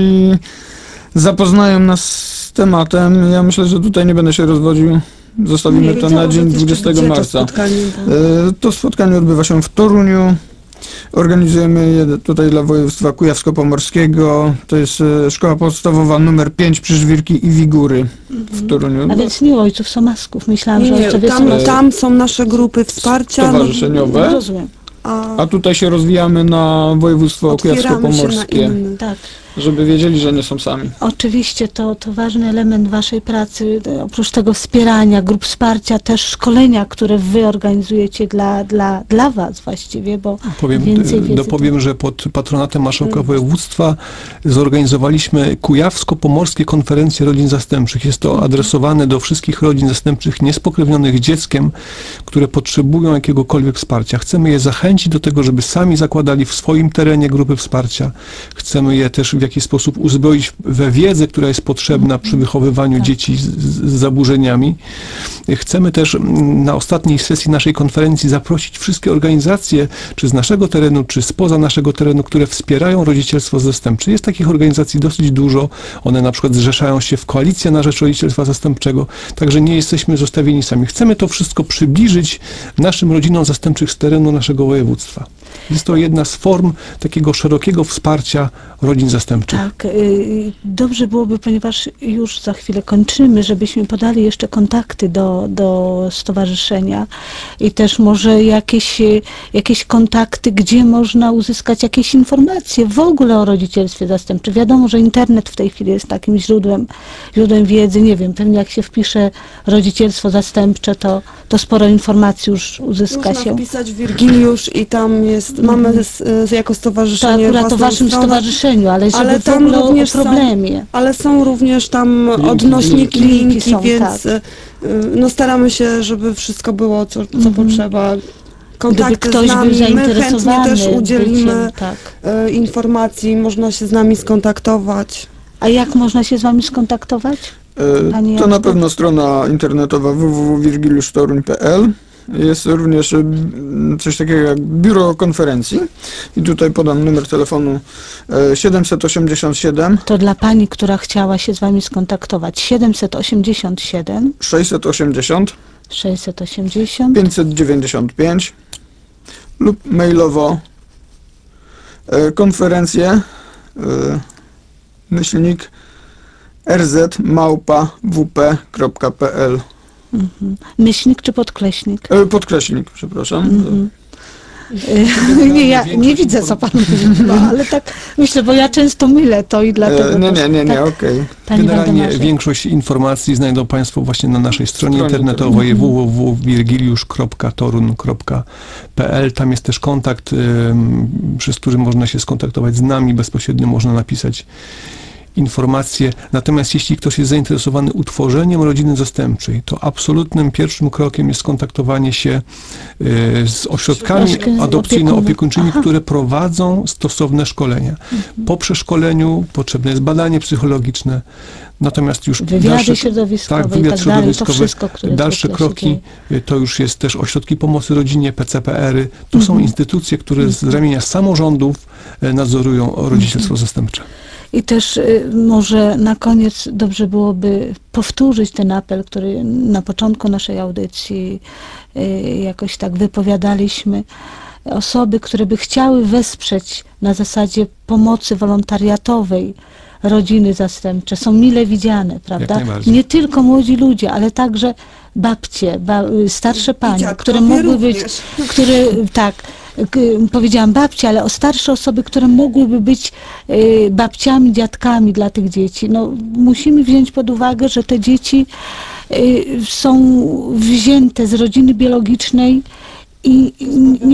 zapoznają nas z tematem. Ja myślę, że tutaj nie będę się rozwodził. Zostawimy Nie to wiedziałam, na dzień że jeszcze dwudziestego gdzie to marca. spotkanie, tak. E, To spotkanie odbywa się w Toruniu. Organizujemy je tutaj dla województwa kujawsko-pomorskiego. To jest e, szkoła podstawowa numer pięć przy Żwirki i Wigury w Toruniu. A więc nie ojców Somasków. Myślałam, że Nie, ojcowie tam, Somasków. tam są nasze grupy wsparcia, no, Stowarzyszeniowe. Rozumiem. a A tutaj się rozwijamy na województwo otwieramy się na kujawsko-pomorskie, inne. Tak. żeby wiedzieli, że nie są sami. Oczywiście to, to ważny element waszej pracy. Oprócz tego wspierania, grup wsparcia, też szkolenia, które wy organizujecie dla, dla, dla was właściwie, bo Powiem, więcej wiedzy dopowiem, że pod patronatem Marszałka Województwa zorganizowaliśmy Kujawsko-Pomorskie Konferencje Rodzin Zastępczych. Jest to adresowane do wszystkich rodzin zastępczych niespokrewnionych dzieckiem, które potrzebują jakiegokolwiek wsparcia. Chcemy je zachęcić do tego, żeby sami zakładali w swoim terenie grupy wsparcia. Chcemy je też w jakiś sposób uzbroić we wiedzę, która jest potrzebna przy wychowywaniu Tak. dzieci z, z zaburzeniami. Chcemy też mm, na ostatniej sesji naszej konferencji zaprosić wszystkie organizacje, czy z naszego terenu, czy spoza naszego terenu, które wspierają rodzicielstwo zastępcze. Jest takich organizacji dosyć dużo. One na przykład zrzeszają się w Koalicję na rzecz rodzicielstwa zastępczego, także nie jesteśmy zostawieni sami. Chcemy to wszystko przybliżyć naszym rodzinom zastępczych z terenu naszego województwa. Jest to jedna z form takiego szerokiego wsparcia rodzin zastępczych. Tak, y, dobrze byłoby, ponieważ już za chwilę kończymy, żebyśmy podali jeszcze kontakty do, do stowarzyszenia i też może jakieś, y, jakieś kontakty, gdzie można uzyskać jakieś informacje w ogóle o rodzicielstwie zastępczym. Wiadomo, że internet w tej chwili jest takim źródłem, źródłem wiedzy. Nie wiem, pewnie jak się wpisze rodzicielstwo zastępcze, to, to sporo informacji już uzyska Można się. wpisać Wirgiliusz i tam jest, mamy z, z, jako To stowarzyszenie akurat o własną waszym stronę, stowarzyszeniu, ale żeby ale w tam ogóle o również są- problemie. ale są również tam Linki. odnośniki, Linki linki, są, więc tak. y, y, no staramy się, żeby wszystko było, co, co Mhm. potrzeba. Gdyby Kontakty ktoś z był nami, my chętnie zainteresowany też udzielimy byciem, tak. y, informacji, można się z nami skontaktować. A jak można się z wami skontaktować? E, Panie To na Jacku? pewno strona internetowa w w w kropka wirgiliusztoruń kropka p l. Jest również e, m, coś takiego jak biuro konferencji i tutaj podam numer telefonu e, siedemset osiemdziesiąt siedem To dla pani, która chciała się z wami skontaktować. siedemset osiemdziesiąt siedem sześćset osiemdziesiąt sześćset osiemdziesiąt pięćset dziewięćdziesiąt pięć lub mailowo e, konferencje e, myślnik rz małpa w p kropka p l. Mhm. Myślnik czy podkreśnik? E, podkreślnik, przepraszam. Mhm. Y, Nie, ja nie widzę, co pan mówi, no, ale tak myślę, bo ja często mylę to i dlatego E, nie, też nie, nie, nie, tak, okej. Panie Generalnie Waldemarze. większość informacji znajdą Państwo właśnie na naszej stronie Stronie internetowej w w w kropka wirgiliusz kropka torun kropka p l. Tam jest też kontakt, ym, przez który można się skontaktować z nami, bezpośrednio można napisać informacje. Natomiast jeśli ktoś jest zainteresowany utworzeniem rodziny zastępczej, to absolutnym pierwszym krokiem jest kontaktowanie się y, z ośrodkami Ośrodki adopcyjno-opiekuńczymi, Aha. które prowadzą stosowne szkolenia. Po przeszkoleniu potrzebne jest badanie psychologiczne, natomiast już Wywiady dalsze, środowiskowe tak, i wywiad tak dalej, to środowiskowy, wszystko, które dalsze zwykle się kroki dzieje. y, to już jest też ośrodki pomocy rodzinie, P C P R y. To są instytucje, które z ramienia samorządów y, nadzorują rodzicielstwo zastępcze. I też y, może na koniec dobrze byłoby powtórzyć ten apel, który na początku naszej audycji y, jakoś tak wypowiadaliśmy. Osoby, które by chciały wesprzeć na zasadzie pomocy wolontariatowej rodziny zastępcze, są mile widziane, prawda? najbardziej. Nie tylko młodzi ludzie, ale także babcie, ba, starsze panie, dziadkowie które mogły być, również. które, tak, k- powiedziałam babcie, ale o starsze osoby, które mogłyby być y, babciami, dziadkami dla tych dzieci. No, musimy wziąć pod uwagę, że te dzieci y, są wzięte z rodziny biologicznej i, i nie